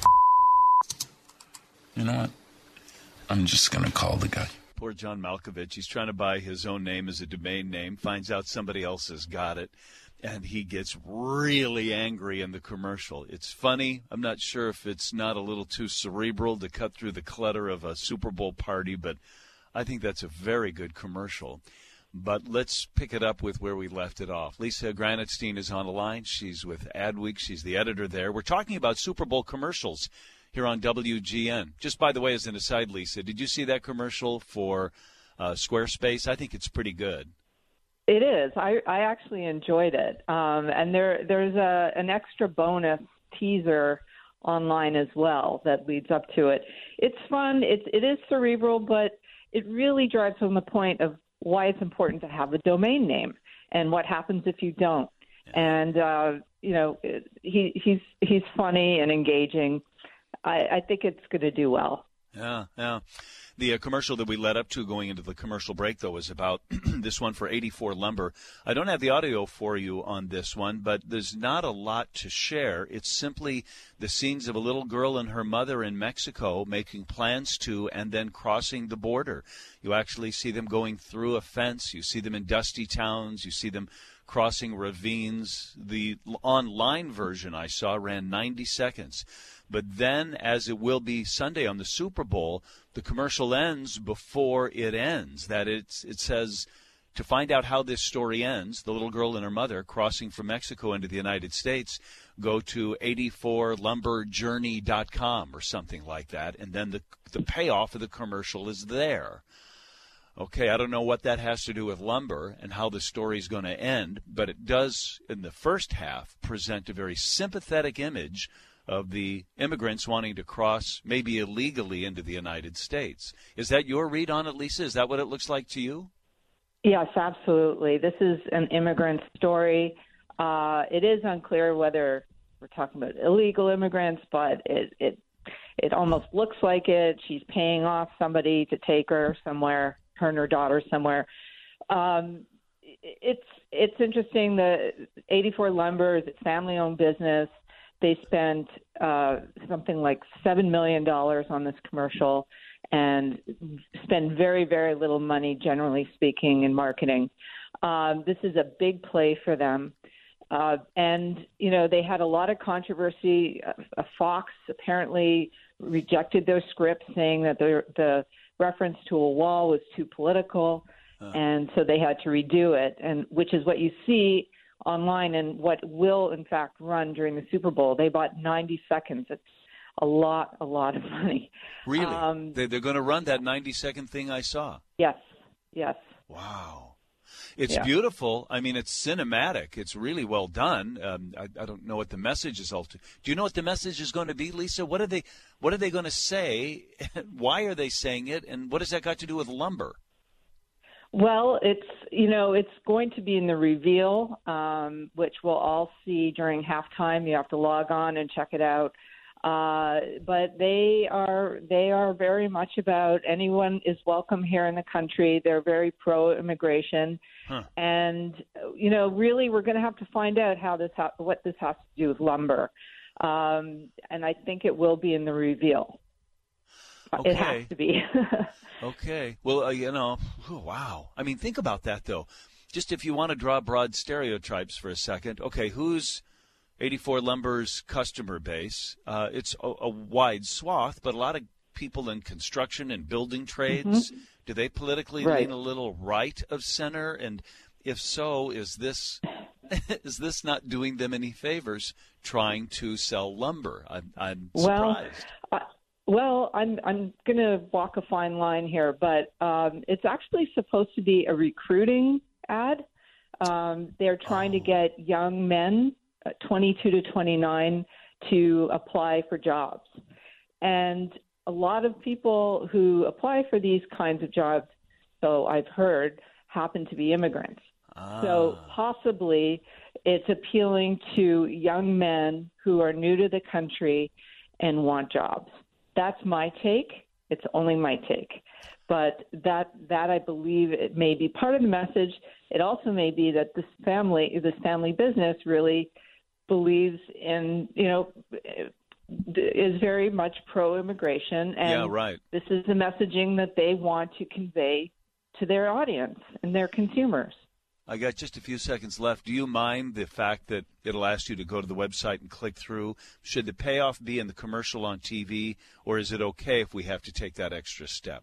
You know what? I'm just going to call the guy. Poor John Malkovich. He's trying to buy his own name as a domain name, finds out somebody else has got it, and he gets really angry in the commercial. It's funny. I'm not sure if it's not a little too cerebral to cut through the clutter of a Super Bowl party, but I think that's a very good commercial. But let's pick it up with where we left it off. Lisa Granatstein is on the line. She's with Adweek. She's the editor there. We're talking about Super Bowl commercials here on W G N. Just by the way, as an aside, Lisa, did you see that commercial for uh, Squarespace? I think it's pretty good. It is. I, I actually enjoyed it. Um, and there there's a an extra bonus teaser online as well that leads up to it. It's fun. It's, it is cerebral, but it really drives home the point of why it's important to have a domain name and what happens if you don't. Yeah. And, uh, you know, he, he's he's funny and engaging. I, I think it's going to do well. Yeah, yeah. The uh, commercial that we led up to going into the commercial break, though, was about this one for eighty-four Lumber. I don't have the audio for you on this one, but there's not a lot to share. It's simply the scenes of a little girl and her mother in Mexico making plans to and then crossing the border. You actually see them going through a fence. You see them in dusty towns. You see them crossing ravines. The online version I saw ran ninety seconds. But then, as it will be Sunday on the Super Bowl, the commercial ends before it ends. That it's, it says, to find out how this story ends, the little girl and her mother crossing from Mexico into the United States, go to eighty-four lumber journey dot com or something like that, and then the the payoff of the commercial is there. Okay, I don't know what that has to do with lumber and how the story is going to end, but it does, in the first half, present a very sympathetic image of the immigrants wanting to cross, maybe illegally, into the United States. Is that your read on it, Lisa? Is that what it looks like to you? Yes, absolutely. This is an immigrant story. Uh, it is unclear whether we're talking about illegal immigrants, but it, it it almost looks like it. She's paying off somebody to take her somewhere, her and her daughter somewhere. Um, it's it's interesting. The eighty-four Lumber is a family-owned business. They spent uh, something like seven million dollars on this commercial and spend very, very little money, generally speaking, in marketing. Um, this is a big play for them. Uh, and, you know, they had a lot of controversy. Uh, Fox apparently rejected their script, saying that the, the reference to a wall was too political, uh. and so they had to redo it, and which is what you see online and what will, in fact, run during the Super Bowl. They bought ninety seconds. It's a lot, a lot of money. Really? Um, they, they're going to run that ninety-second thing I saw? Yes, yes. Wow. It's yeah. beautiful. I mean, it's cinematic. It's really well done. Um, I, I don't know what the message is. Do you know what the message is going to be, Lisa? What are they, what are they going to say? Why are they saying it? And what has that got to do with lumber? Well, it's, you know, it's going to be in the reveal, um, which we'll all see during halftime. You have to log on and check it out. Uh, but they are they are very much about anyone is welcome here in the country. They're very pro-immigration. Huh. And, you know, really we're going to have to find out how this ha- what this has to do with lumber. Um, and I think it will be in the reveal. Okay. It has to be. Okay. Well, uh, you know, oh, wow. I mean, think about that, though. Just if you want to draw broad stereotypes for a second, okay, who's eighty-four Lumber's customer base? Uh, it's a, a wide swath, but a lot of people in construction and building trades. Mm-hmm. Do they politically right. lean a little right of center? And if so, is this is this not doing them any favors trying to sell lumber? I'm, I'm surprised. Well, uh, Well, I'm I'm going to walk a fine line here, but um, it's actually supposed to be a recruiting ad. Um, they're trying oh. to get young men, uh, twenty-two to twenty-nine, to apply for jobs. And a lot of people who apply for these kinds of jobs, so I've heard, happen to be immigrants. Ah. So possibly it's appealing to young men who are new to the country and want jobs. That's my take. It's only my take. But that, that I believe it may be part of the message. It also may be that this family, this family business really believes in, you know, is very much pro-immigration. And yeah, right. This is the messaging that they want to convey to their audience and their consumers. I got just a few seconds left. Do you mind the fact that it'll ask you to go to the website and click through? Should the payoff be in the commercial on T V, or is it okay if we have to take that extra step?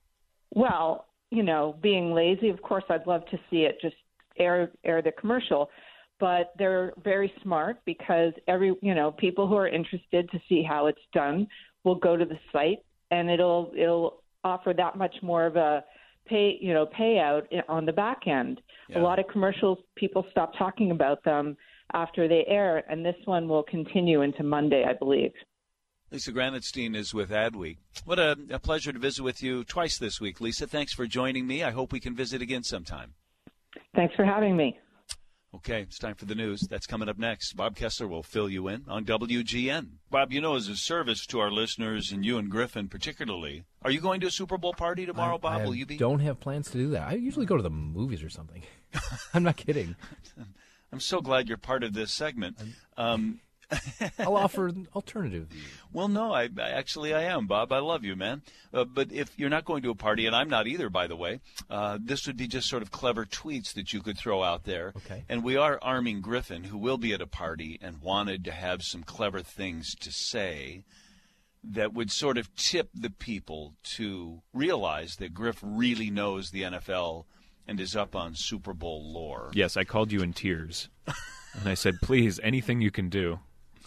Well, you know, being lazy, of course, I'd love to see it just air air the commercial. But they're very smart because every, you know, people who are interested to see how it's done will go to the site, and it'll it'll offer that much more of a pay, you know, payout on the back end. Yeah. A lot of commercials, people stop talking about them after they air, and this one will continue into Monday, I believe. Lisa Granatstein is with Adweek. What a, a pleasure to visit with you twice this week, Lisa. Thanks for joining me. I hope we can visit again sometime. Thanks for having me. Okay, it's time for the news. That's coming up next. Bob Kessler will fill you in on W G N. Bob, you know, as a service to our listeners and you and Griffin particularly, are you going to a Super Bowl party tomorrow, I, Bob? I will you be? don't have plans to do that. I usually go to the movies or something. I'm not kidding. I'm so glad you're part of this segment. Um, I'll offer an alternative view. Well, no, I, I actually I am, Bob. I love you, man. Uh, but if you're not going to a party, and I'm not either, by the way, uh, this would be just sort of clever tweets that you could throw out there. Okay. And we are arming Griffin, who will be at a party and wanted to have some clever things to say that would sort of tip the people to realize that Griff really knows the N F L and is up on Super Bowl lore. Yes, I called you in tears. And I said, please, anything you can do.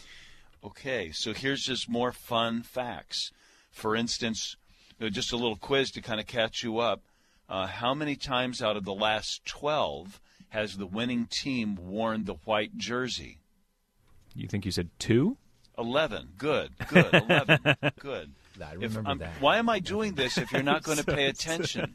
Okay, so here's just more fun facts. For instance, just a little quiz to kind of catch you up. Uh, how many times out of the last twelve has the winning team worn the white jersey? You think you said two? Eleven. Good, good. Eleven. Good. I If remember I'm- that. Why am I doing this if you're not going to pay attention?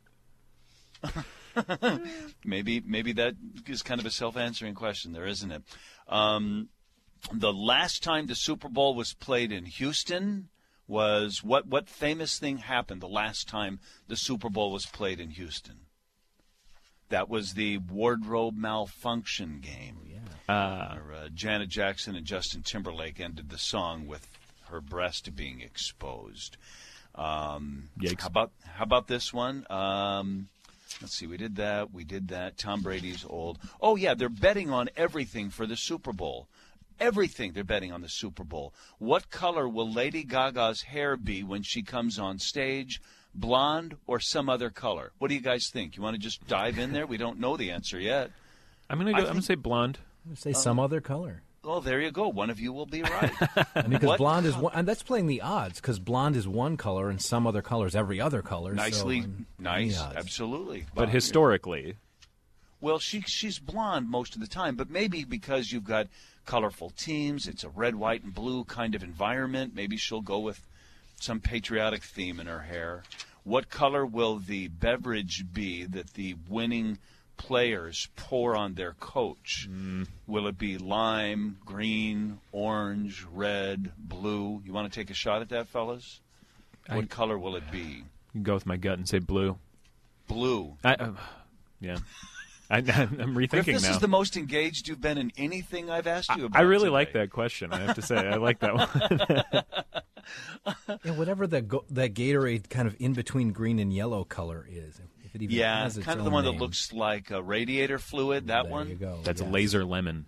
maybe maybe that is kind of a self-answering question there, isn't it? Um, the last time the Super Bowl was played in Houston was what, what famous thing happened the last time the Super Bowl was played in Houston? That was the wardrobe malfunction game. Oh, yeah. Uh, where, uh, Janet Jackson and Justin Timberlake ended the song with her breast being exposed. Um, Yikes. How about how about this one? Um, let's see. We did that. We did that. Tom Brady's old. Oh yeah, they're betting on everything for the Super Bowl. Everything they're betting on the Super Bowl. What color will Lady Gaga's hair be when she comes on stage? Blonde or some other color? What do you guys think? You want to just dive in there? We don't know the answer yet. I'm gonna go. I I'm gonna think- say blonde. I'm going to say some other color. Oh, there you go. One of you will be right. I mean, because What blonde is col- one, and that's playing the odds. Because blonde is one color, and some other color is every other color. Nicely, so I'm- nice, the odds. absolutely. But Bob, historically, Well, she she's blonde most of the time, but maybe because you've got colorful teams, it's a red, white, and blue kind of environment. Maybe she'll go with some patriotic theme in her hair. What color will the beverage be that the winning players pour on their coach? Mm. Will it be lime, green, orange, red, blue? You want to take a shot at that, fellas? What I- color will it be? you can go with my gut and say blue. Blue. I, uh, yeah. I, I'm rethinking Griff, this now. is the most engaged you've been in anything I've asked you about. I really today. like that question. I have to say, I like that one. Yeah, whatever that go- that Gatorade kind of in between green and yellow color is, if it even Yeah, has its kind of the own one name. that looks like a radiator fluid. That There one. you go. That's yes. laser lemon.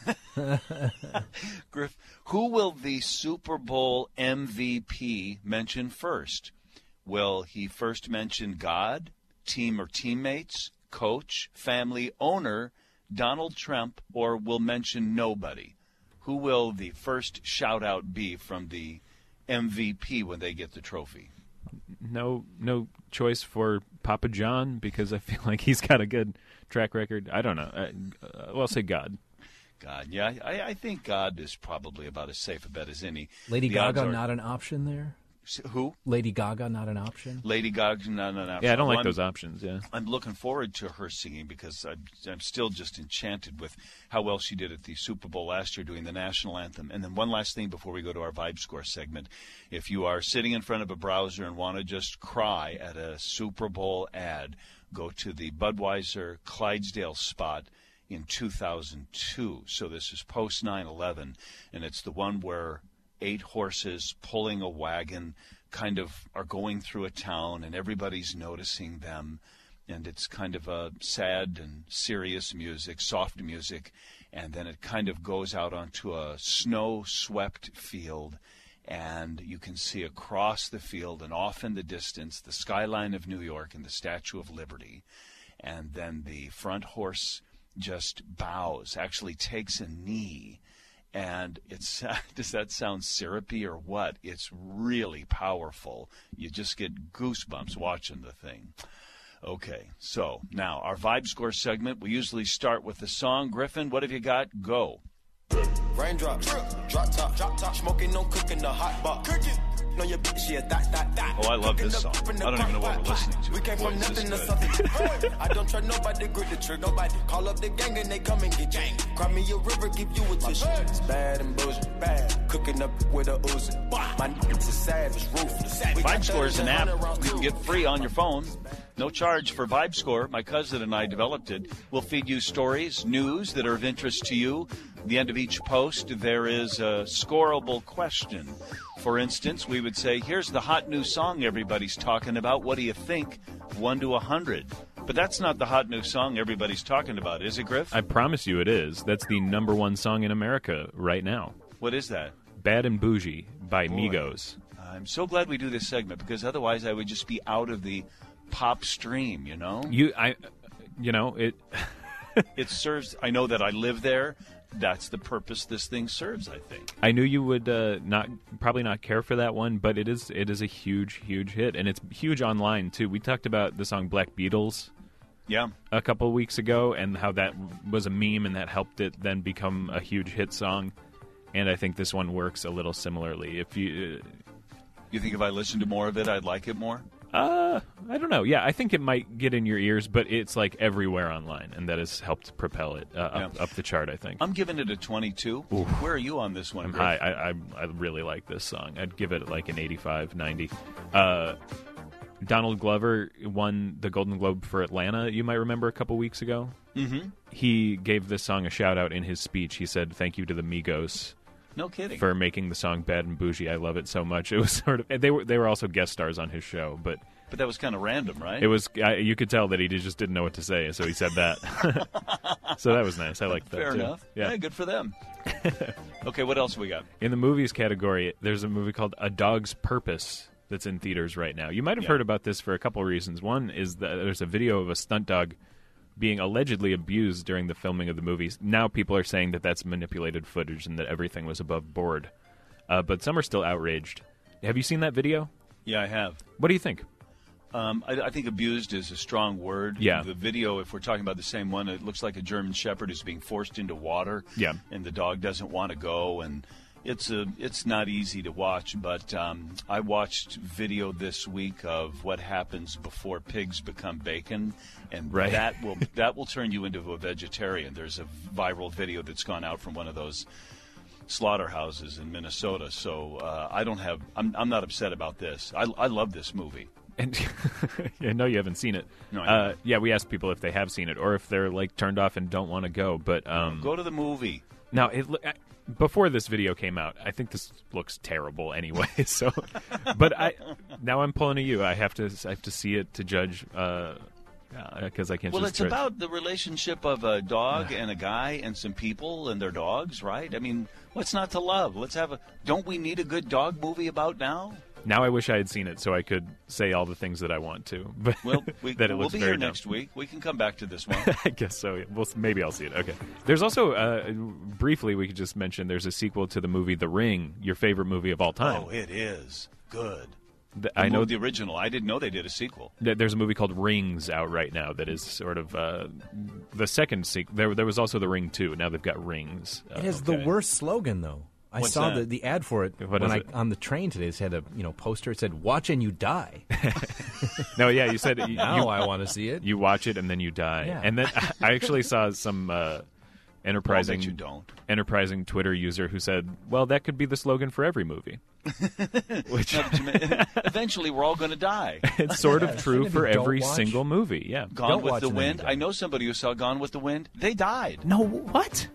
Griff, who will the Super Bowl M V P mention first? Will he first mention God, team or teammates, coach, family, owner, Donald Trump, or will mention nobody? Who will the first shout-out be from the M V P when they get the trophy? No, no choice for Papa John because I feel like he's got a good track record. I don't know. Uh, well, I'll say God. God, yeah, I, I think God is probably about as safe a bet as any. Lady The odds Gaga are- not an option there. Who? Lady Gaga, not an option? Lady Gaga, not an option. Yeah, I don't like Well, those options, yeah. I'm looking forward to her singing because I'm, I'm still just enchanted with how well she did at the Super Bowl last year doing the national anthem. And then one last thing before we go to our Vibe Score segment. If you are sitting in front of a browser and want to just cry at a Super Bowl ad, go to the Budweiser Clydesdale spot in two thousand two. So this is post nine eleven, and it's the one where eight horses pulling a wagon kind of are going through a town and everybody's noticing them, and it's kind of a sad and serious music, soft music, and then it kind of goes out onto a snow-swept field, and you can see across the field and off in the distance the skyline of New York and the Statue of Liberty, and then the front horse just bows, actually takes a knee. And it's does that sound syrupy or what? It's really powerful. You just get goosebumps watching the thing. Okay, so now our Vibe Score segment. We usually start with the song. Griffin, what have you got? Go. Raindrop, drop top, drop top, smoking, no cooking, the hot box. No, your bitch, yeah, that, that, that. Oh, I love this song. I don't even know what we're listening to. We came Boy, from is nothing to this something. I don't try nobody, grip the trigger, nobody. Call up the gang and they come and get gang. Cry me a river, give you a tissue. It's bad and bullshit, bad. Cooking up with a Uzi. My niggas is savage, ruthless. Vibe Score is an app you can get free on your phone. No charge for Vibe Score. My cousin and I developed it. We'll feed you stories, news that are of interest to you. At the end of each post, there is a scoreable question. For instance, we would say, here's the hot new song everybody's talking about. What do you think? one to one hundred. But that's not the hot new song everybody's talking about, is it, Griff? I promise you it is. That's the number one song in America right now. What is that? Bad and Bougie by Boy, Migos. I'm so glad we do this segment because otherwise I would just be out of the pop stream, you know? You, I, you know, it... It serves... I know that I live there. That's the purpose this thing serves, I think. I knew you would uh, not probably not care for that one, but it is it is a huge, huge hit, and it's huge online too. We talked about the song Black Beatles, yeah, a couple of weeks ago, and how that was a meme and that helped it then become a huge hit song. And I think this one works a little similarly. If you uh, you think if I listened to more of it, I'd like it more? Uh, I don't know. Yeah, I think it might get in your ears, but it's like everywhere online, and that has helped propel it uh, up, Yeah. up the chart, I think. I'm giving it a twenty-two. Oof. Where are you on this one, I'm Griff? high. I, I, I really like this song. I'd give it like an eighty-five, ninety. Uh, Donald Glover won the Golden Globe for Atlanta, you might remember, a couple weeks ago. Mm-hmm. He gave this song a shout-out in his speech. He said, thank you to the Migos. No kidding. For making the song Bad and Bougie. I love it so much. It was sort of... They were, they were also guest stars on his show, but... But that was kind of random, right? It was. I, you could tell that he just didn't know what to say, so he said that. So that was nice. I liked that Fair too. enough. Yeah. Yeah, good for them. Okay, what else we got? In the movies category, there's a movie called A Dog's Purpose that's in theaters right now. You might have Yeah. heard about this for a couple of reasons. One is that there's a video of a stunt dog being allegedly abused during the filming of the movies. Now people are saying that that's manipulated footage and that everything was above board. Uh, but some are still outraged. Have you seen that video? Yeah, I have. What do you think? Um, I, I think abused is a strong word. Yeah. The video, if we're talking about the same one, it looks like a German Shepherd is being forced into water. Yeah. And the dog doesn't want to go, and it's a it's not easy to watch. But um, I watched video this week of what happens before pigs become bacon, and Right. that will that will turn you into a vegetarian. There's a viral video that's gone out from one of those slaughterhouses in Minnesota. So uh, I don't have. I'm I'm not upset about this. I I love this movie. And I know you haven't seen it. No, I uh, haven't. yeah, we asked people if they have seen it or if they're like turned off and don't want to go. But um, Go to the movie. now, it, lo- I- before this video came out, I think this looks terrible anyway. So, but I now I'm pulling to you. I have to I have to see it to judge because I can't. Well, just it's judge. about the relationship of a dog and a guy and some people and their dogs, right? I mean, what's not to love? Let's have a. Don't we need a good dog movie about now? Now I wish I had seen it so I could say all the things that I want to. But Well, we, that it we'll looks be very here dumb. next week. We can come back to this one. I guess so. Yeah. Well, maybe I'll see it. Okay. There's also, uh, briefly, we could just mention there's a sequel to the movie The Ring, your favorite movie of all time. Oh, it is good. The- The I know mo- the original. I didn't know they did a sequel. th- there's a movie called Rings out right now that is sort of uh, the second sequel. There, there was also The Ring two. Now they've got Rings. Uh, It has okay. the worst slogan, though. I What's saw that? the, the ad for it What when is I it? on the train today. It had a you know poster. It said "Watch and you die." No, yeah, you said you, now you- I want to see it. You watch it and then you die. Yeah. And then I actually saw some uh, enterprising I'll bet you don't. enterprising Twitter user who said, "Well, that could be the slogan for every movie." Which No, but you mean- eventually, we're all going to die. it's sort of Yeah, true if for you don't every watch- single movie. Yeah. Gone Don't with watch the and then you Wind. die. I know somebody who saw Gone with the Wind. They died. No, what?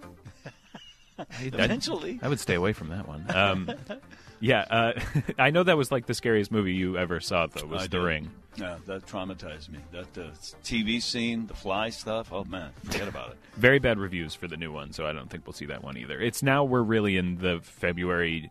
Eventually. I would stay away from that one. Um, yeah, uh, I know that was like the scariest movie you ever saw, though, was I The did. Ring. Yeah, that traumatized me. That uh, T V scene, the fly stuff. Oh man, forget about it. Very bad reviews for the new one, so I don't think we'll see that one either. It's now we're really in the February,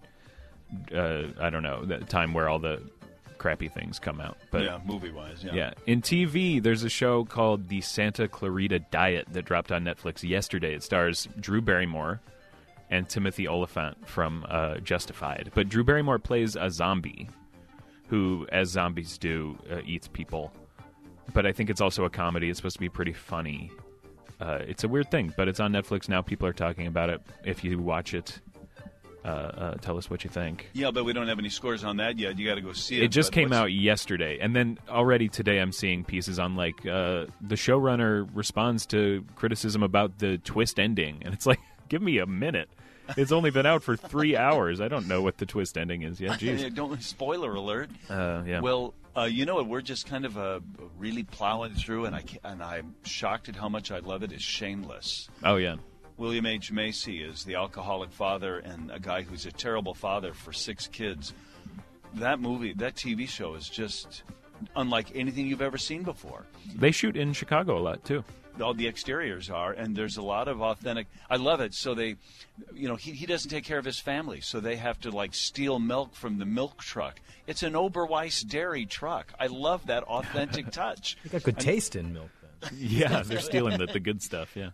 uh, I don't know, the time where all the crappy things come out. But yeah, movie wise. Yeah. yeah. In T V, there's a show called The Santa Clarita Diet that dropped on Netflix yesterday. It stars Drew Barrymore and Timothy Olyphant from uh, Justified. But Drew Barrymore plays a zombie who, as zombies do, uh, eats people. But I think it's also a comedy. It's supposed to be pretty funny. Uh, it's a weird thing, but it's on Netflix now. People are talking about it. If you watch it, uh, uh, tell us what you think. Yeah, but we don't have any scores on that yet. You got to go see it. It just but came what's- out yesterday, and then already today I'm seeing pieces on like uh, the showrunner responds to criticism about the twist ending, and it's like, give me a minute. It's only been out for three hours. I don't know what the twist ending is yet. Jeez. Don't spoiler alert. Uh, yeah. Well, uh, you know what? We're just kind of uh, really plowing through, and I ca- and I'm shocked at how much I love it. Is Shameless. Oh yeah. William H. Macy is the alcoholic father and a guy who's a terrible father for six kids. That movie, that T V show is just unlike anything you've ever seen before. They shoot in Chicago a lot too. All the exteriors are, and there's a lot of authentic. I love it. So they, you know, he, he doesn't take care of his family, so they have to like steal milk from the milk truck. It's an Oberweis dairy truck. I love that authentic touch. You got good And- taste in milk. Then. Yeah, they're stealing the, the good stuff. Yeah.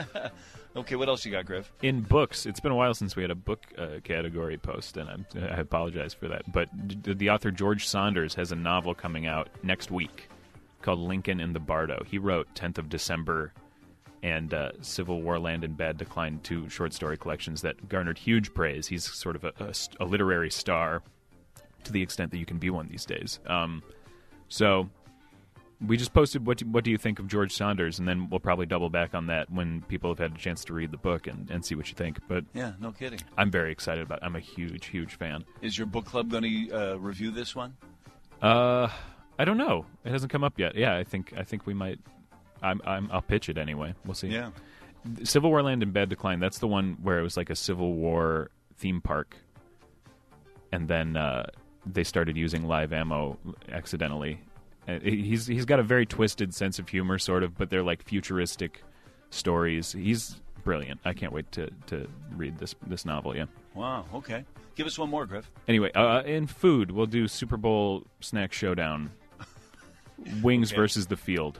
Okay, what else you got, Griff? In books, it's been a while since we had a book uh, category post, and I'm, I apologize for that. But d- the author George Saunders has a novel coming out next week called Lincoln in the Bardo. He wrote tenth of December and uh, Civil War Land in Bad Decline, two short story collections that garnered huge praise. He's sort of a, a, a literary star to the extent that you can be one these days. Um, so we just posted what do, what do you think of George Saunders, and then we'll probably double back on that when people have had a chance to read the book and, and see what you think. But Yeah, no kidding. I'm very excited about it. I'm a huge, huge fan. Is your book club going to uh, review this one? Uh, I don't know. It hasn't come up yet. Yeah, I think I think we might. I'm, I'm I'll pitch it anyway. We'll see. Yeah. Civil War Land in Bad Decline. That's the one where it was like a Civil War theme park, and then uh, they started using live ammo accidentally. Uh, He's he's got a very twisted sense of humor, sort of, but they're like futuristic stories. He's brilliant. I can't wait to, to read this this novel. Yeah. Wow, okay. Give us one more, Griff. Anyway, uh, in food, we'll do Super Bowl snack showdown. Wings Okay. versus the field.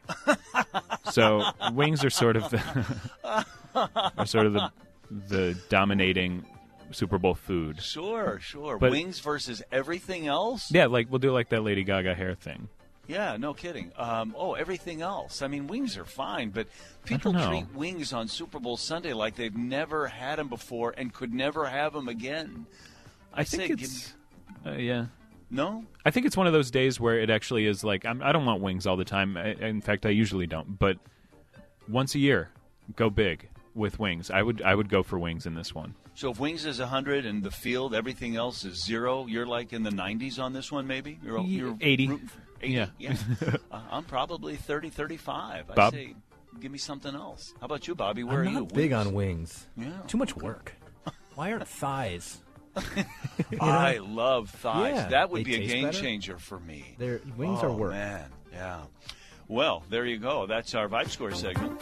So wings are sort of the are sort of the the dominating Super Bowl food. Sure, sure. But- Wings versus everything else? Yeah, like we'll do like that Lady Gaga hair thing. Yeah, no kidding. Um, oh, everything else. I mean, wings are fine, but people know. treat wings on Super Bowl Sunday like they've never had them before and could never have them again. I, say, think give it's uh, yeah. No? I think it's one of those days where it actually is like I'm, I don't want wings all the time. I, in fact, I usually don't. But once a year, go big with wings. I would I would go for wings in this one. So if wings is one hundred and the field, everything else is zero, you're like in the nineties on this one, maybe? You're, you're eighty. rooting for- eighty? Yeah. yeah. uh, I'm probably thirty, thirty-five. I Bob? say, give me something else. How about you, Bobby? Where I'm are not you? big Wings? on wings. Yeah. Too much work. Why aren't thighs? You know? I love thighs. Yeah, that would they be a taste game better. changer for me. Their wings oh, are work. man, yeah. Well, there you go. That's our Vibe Score segment.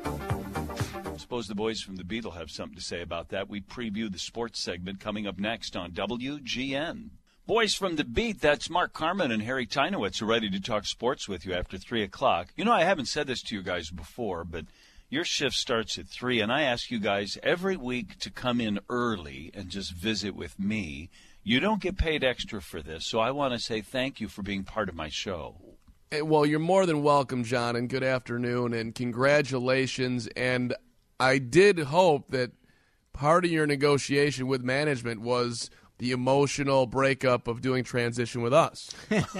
I suppose the boys from the Beat will have something to say about that. We preview the sports segment coming up next on W G N. Boys from the Beat, that's Mark Carman and Harry Teinowitz, are ready to talk sports with you after three o'clock. You know, I haven't said this to you guys before, but your shift starts at three, and I ask you guys every week to come in early and just visit with me. You don't get paid extra for this, so I want to say thank you for being part of my show. Eh, Well, you're more than welcome, John, and good afternoon, and congratulations. And I did hope that part of your negotiation with management was the emotional breakup of doing transition with us.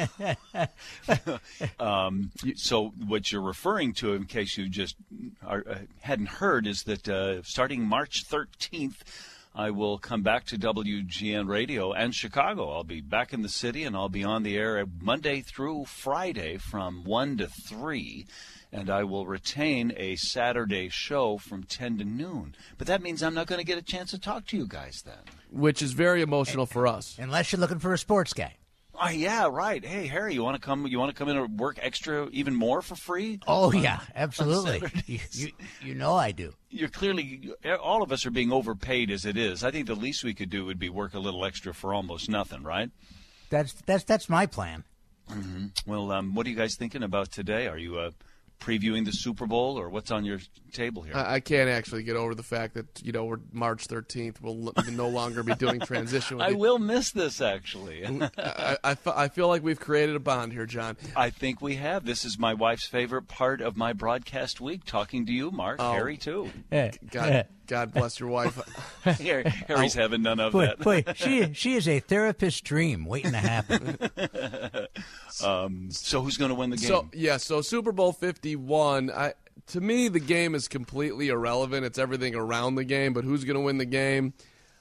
um, so what you're referring to, in case you just are, uh, hadn't heard, is that uh, starting March thirteenth, I will come back to W G N Radio and Chicago. I'll be back in the city, and I'll be on the air Monday through Friday from one to three. And I will retain a Saturday show from ten to noon. But that means I'm not going to get a chance to talk to you guys then. Which is very emotional for us. Unless you're looking for a sports guy. Oh, yeah, right. Hey, Harry, you want to come You want to come in and work extra even more for free? Oh, on, yeah, absolutely. You, you, you know I do. You're clearly, all of us are being overpaid as it is. I think the least we could do would be work a little extra for almost nothing, right? That's that's that's my plan. Mm-hmm. Well, um, what are you guys thinking about today? Are you uh, previewing the Super Bowl, or what's on your table here? I, I can't actually get over the fact that, you know, we're March thirteenth. We'll no longer be doing transition with I you. will miss this, actually. I, I, I feel like we've created a bond here, John. I think we have. This is my wife's favorite part of my broadcast week, talking to you, Mark. Oh. Harry, too. God, God bless your wife. Harry, Harry's Oh, having none of boy, that. boy, she, she is a therapist's dream waiting to happen. um, so who's going to win the game? So yeah, so Super Bowl fifty-one. I to me the game is completely irrelevant. It's everything around the game, but who's going to win the game?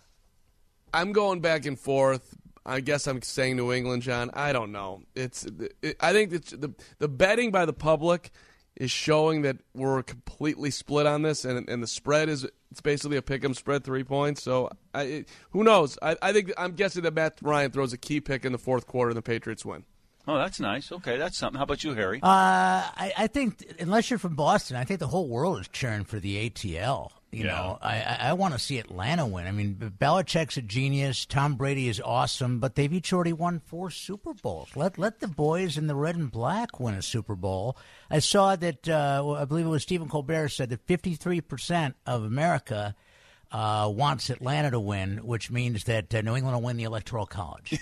I'm going back and forth. I guess I'm saying New England, John. I don't know. It's it, I think it's the the betting by the public is showing that we're completely split on this, and and the spread is it's basically a pick 'em spread, three points. So I, it, who knows? I, I think I'm guessing that Matt Ryan throws a key pick in the fourth quarter, and the Patriots win. Oh, that's nice. Okay, that's something. How about you, Harry? Uh, I, I think unless you're from Boston, I think the whole world is cheering for the A T L. You Yeah. know, I, I, I want to see Atlanta win. I mean, Belichick's a genius. Tom Brady is awesome, but they've each already won four Super Bowls. Let let the boys in the red and black win a Super Bowl. I saw that, uh, I believe it was Stephen Colbert said that fifty-three percent of America uh, wants Atlanta to win, which means that uh, New England will win the Electoral College.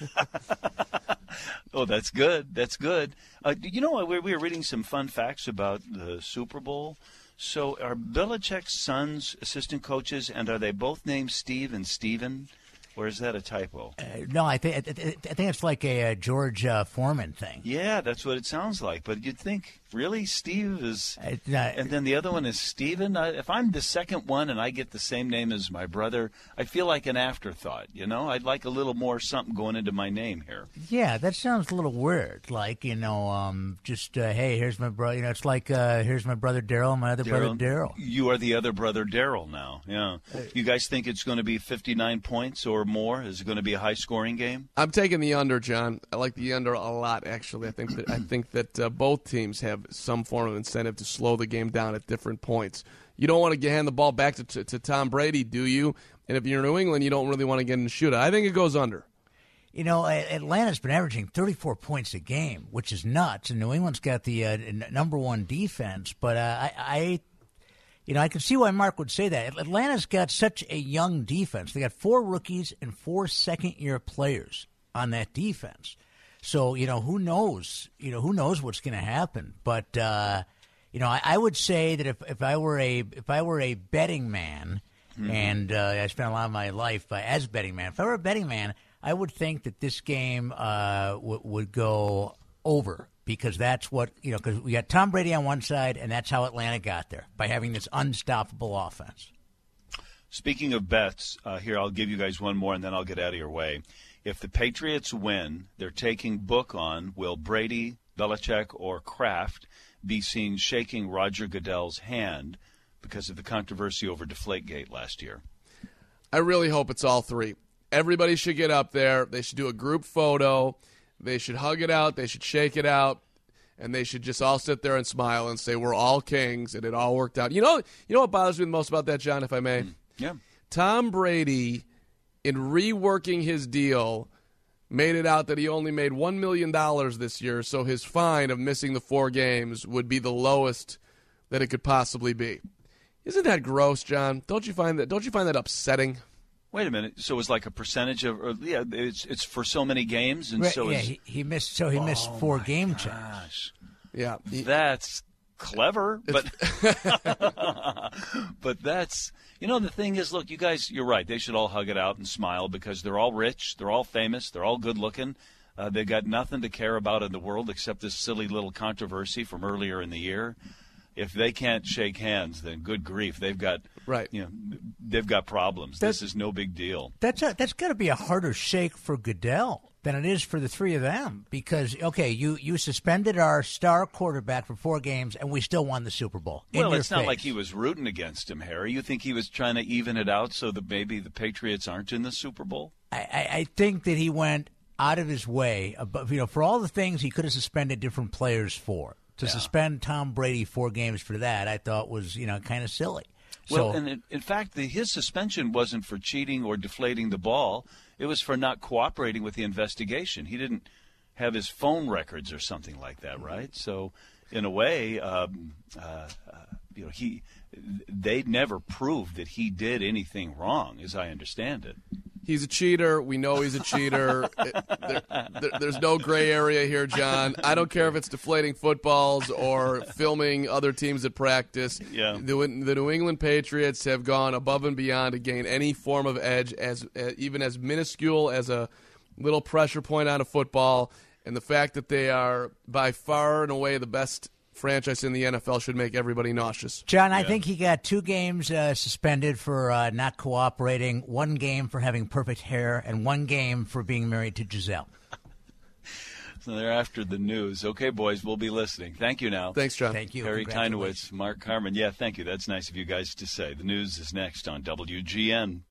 Oh, that's good. That's good. Uh, you know, we we were reading some fun facts about the Super Bowl. So are Belichick's sons assistant coaches, and are they both named Steve and Steven? Or is that a typo? Uh, no, I think I, I think it's like a, a George uh, Foreman thing. Yeah, that's what it sounds like. But you'd think, really, Steve is, uh, and then the other one is Steven? I, if I'm the second one and I get the same name as my brother, I feel like an afterthought, you know? I'd like a little more something going into my name here. Yeah, that sounds a little weird. Like, you know, um, just, uh, hey, here's my brother. You know, it's like, uh, here's my brother Daryl and my other brother Daryl. You are the other brother Daryl now, yeah. You guys think it's going to be fifty-nine points or more? Is it going to be a high-scoring game? I'm taking the under, John. I like the under a lot, actually. I think that I think that uh, both teams have some form of incentive to slow the game down at different points. You don't want to hand the ball back to, to, to Tom Brady, do you? And if you're New England, you don't really want to get in the shootout. I think it goes under. You know, Atlanta's been averaging thirty-four points a game, which is nuts. And New England's got the uh, number one defense. But uh, I, I, you know, I can see why Mark would say that. Atlanta's got such a young defense. They got four rookies and four second-year players on that defense. So, you know, who knows? You know, who knows what's going to happen? But uh, you know, I, I would say that if, if I were a if I were a betting man, mm-hmm. and uh, I spent a lot of my life uh, as a betting man. If I were a betting man, I would think that this game uh, w- would go over because that's what you know. Because we got Tom Brady on one side, and that's how Atlanta got there by having this unstoppable offense. Speaking of bets, uh, here I'll give you guys one more, and then I'll get out of your way. If the Patriots win, they're taking book on will Brady, Belichick, or Kraft be seen shaking Roger Goodell's hand because of the controversy over Deflategate last year? I really hope it's all three. Everybody should get up there. They should do a group photo. They should hug it out. They should shake it out. And they should just all sit there and smile and say, we're all kings, and it all worked out. You know, you know what bothers me the most about that, John, if I may? Yeah. Tom Brady, in reworking his deal, made it out that he only made one million dollars this year, so his fine of missing the four games would be the lowest that it could possibly be. Isn't that gross, John? Don't you find that? Don't you find that upsetting? Wait a minute. So it's like a percentage of, or, yeah, it's it's for so many games, and right, so yeah, it's, he, he missed. So he missed oh four my game gosh. checks. Yeah, that's clever, but but that's, you know, the thing is, look, you guys, you're right. They should all hug it out and smile because they're all rich, they're all famous, they're all good looking. Uh, they've got nothing to care about in the world except this silly little controversy from earlier in the year. If they can't shake hands, then good grief, they've got right. You know, they've got problems. That's, this is no big deal. That's a, that's got to be a harder shake for Goodell than it is for the three of them because, okay, you, you suspended our star quarterback for four games and we still won the Super Bowl. Well, it's face. not like he was rooting against him, Harry. You think he was trying to even it out so that maybe the Patriots aren't in the Super Bowl? I, I, I think that he went out of his way, above, you know, for all the things he could have suspended different players for. To yeah. suspend Tom Brady four games for that, I thought was, you know, kind of silly. Well, so, and in, in fact, the, his suspension wasn't for cheating or deflating the ball. It was for not cooperating with the investigation. He didn't have his phone records or something like that, right? So, in a way, um, uh, uh, you know, he they never proved that he did anything wrong, as I understand it. He's a cheater. We know he's a cheater. it, there, there, there's no gray area here, John. I don't care if it's deflating footballs or filming other teams at practice. Yeah. The, the New England Patriots have gone above and beyond to gain any form of edge, as uh, even as minuscule as a little pressure point on a football. And the fact that they are by far and away the best franchise in the N F L should make everybody nauseous. John, I yeah. think he got two games uh, suspended for uh, not cooperating, one game for having perfect hair, and one game for being married to Giselle. So they're after the news. Okay, boys, we'll be listening. Thank you now. Thanks, John. Thank you. Harry Keinowitz, Mark Carman. Yeah, thank you. That's nice of you guys to say. The news is next on W G N.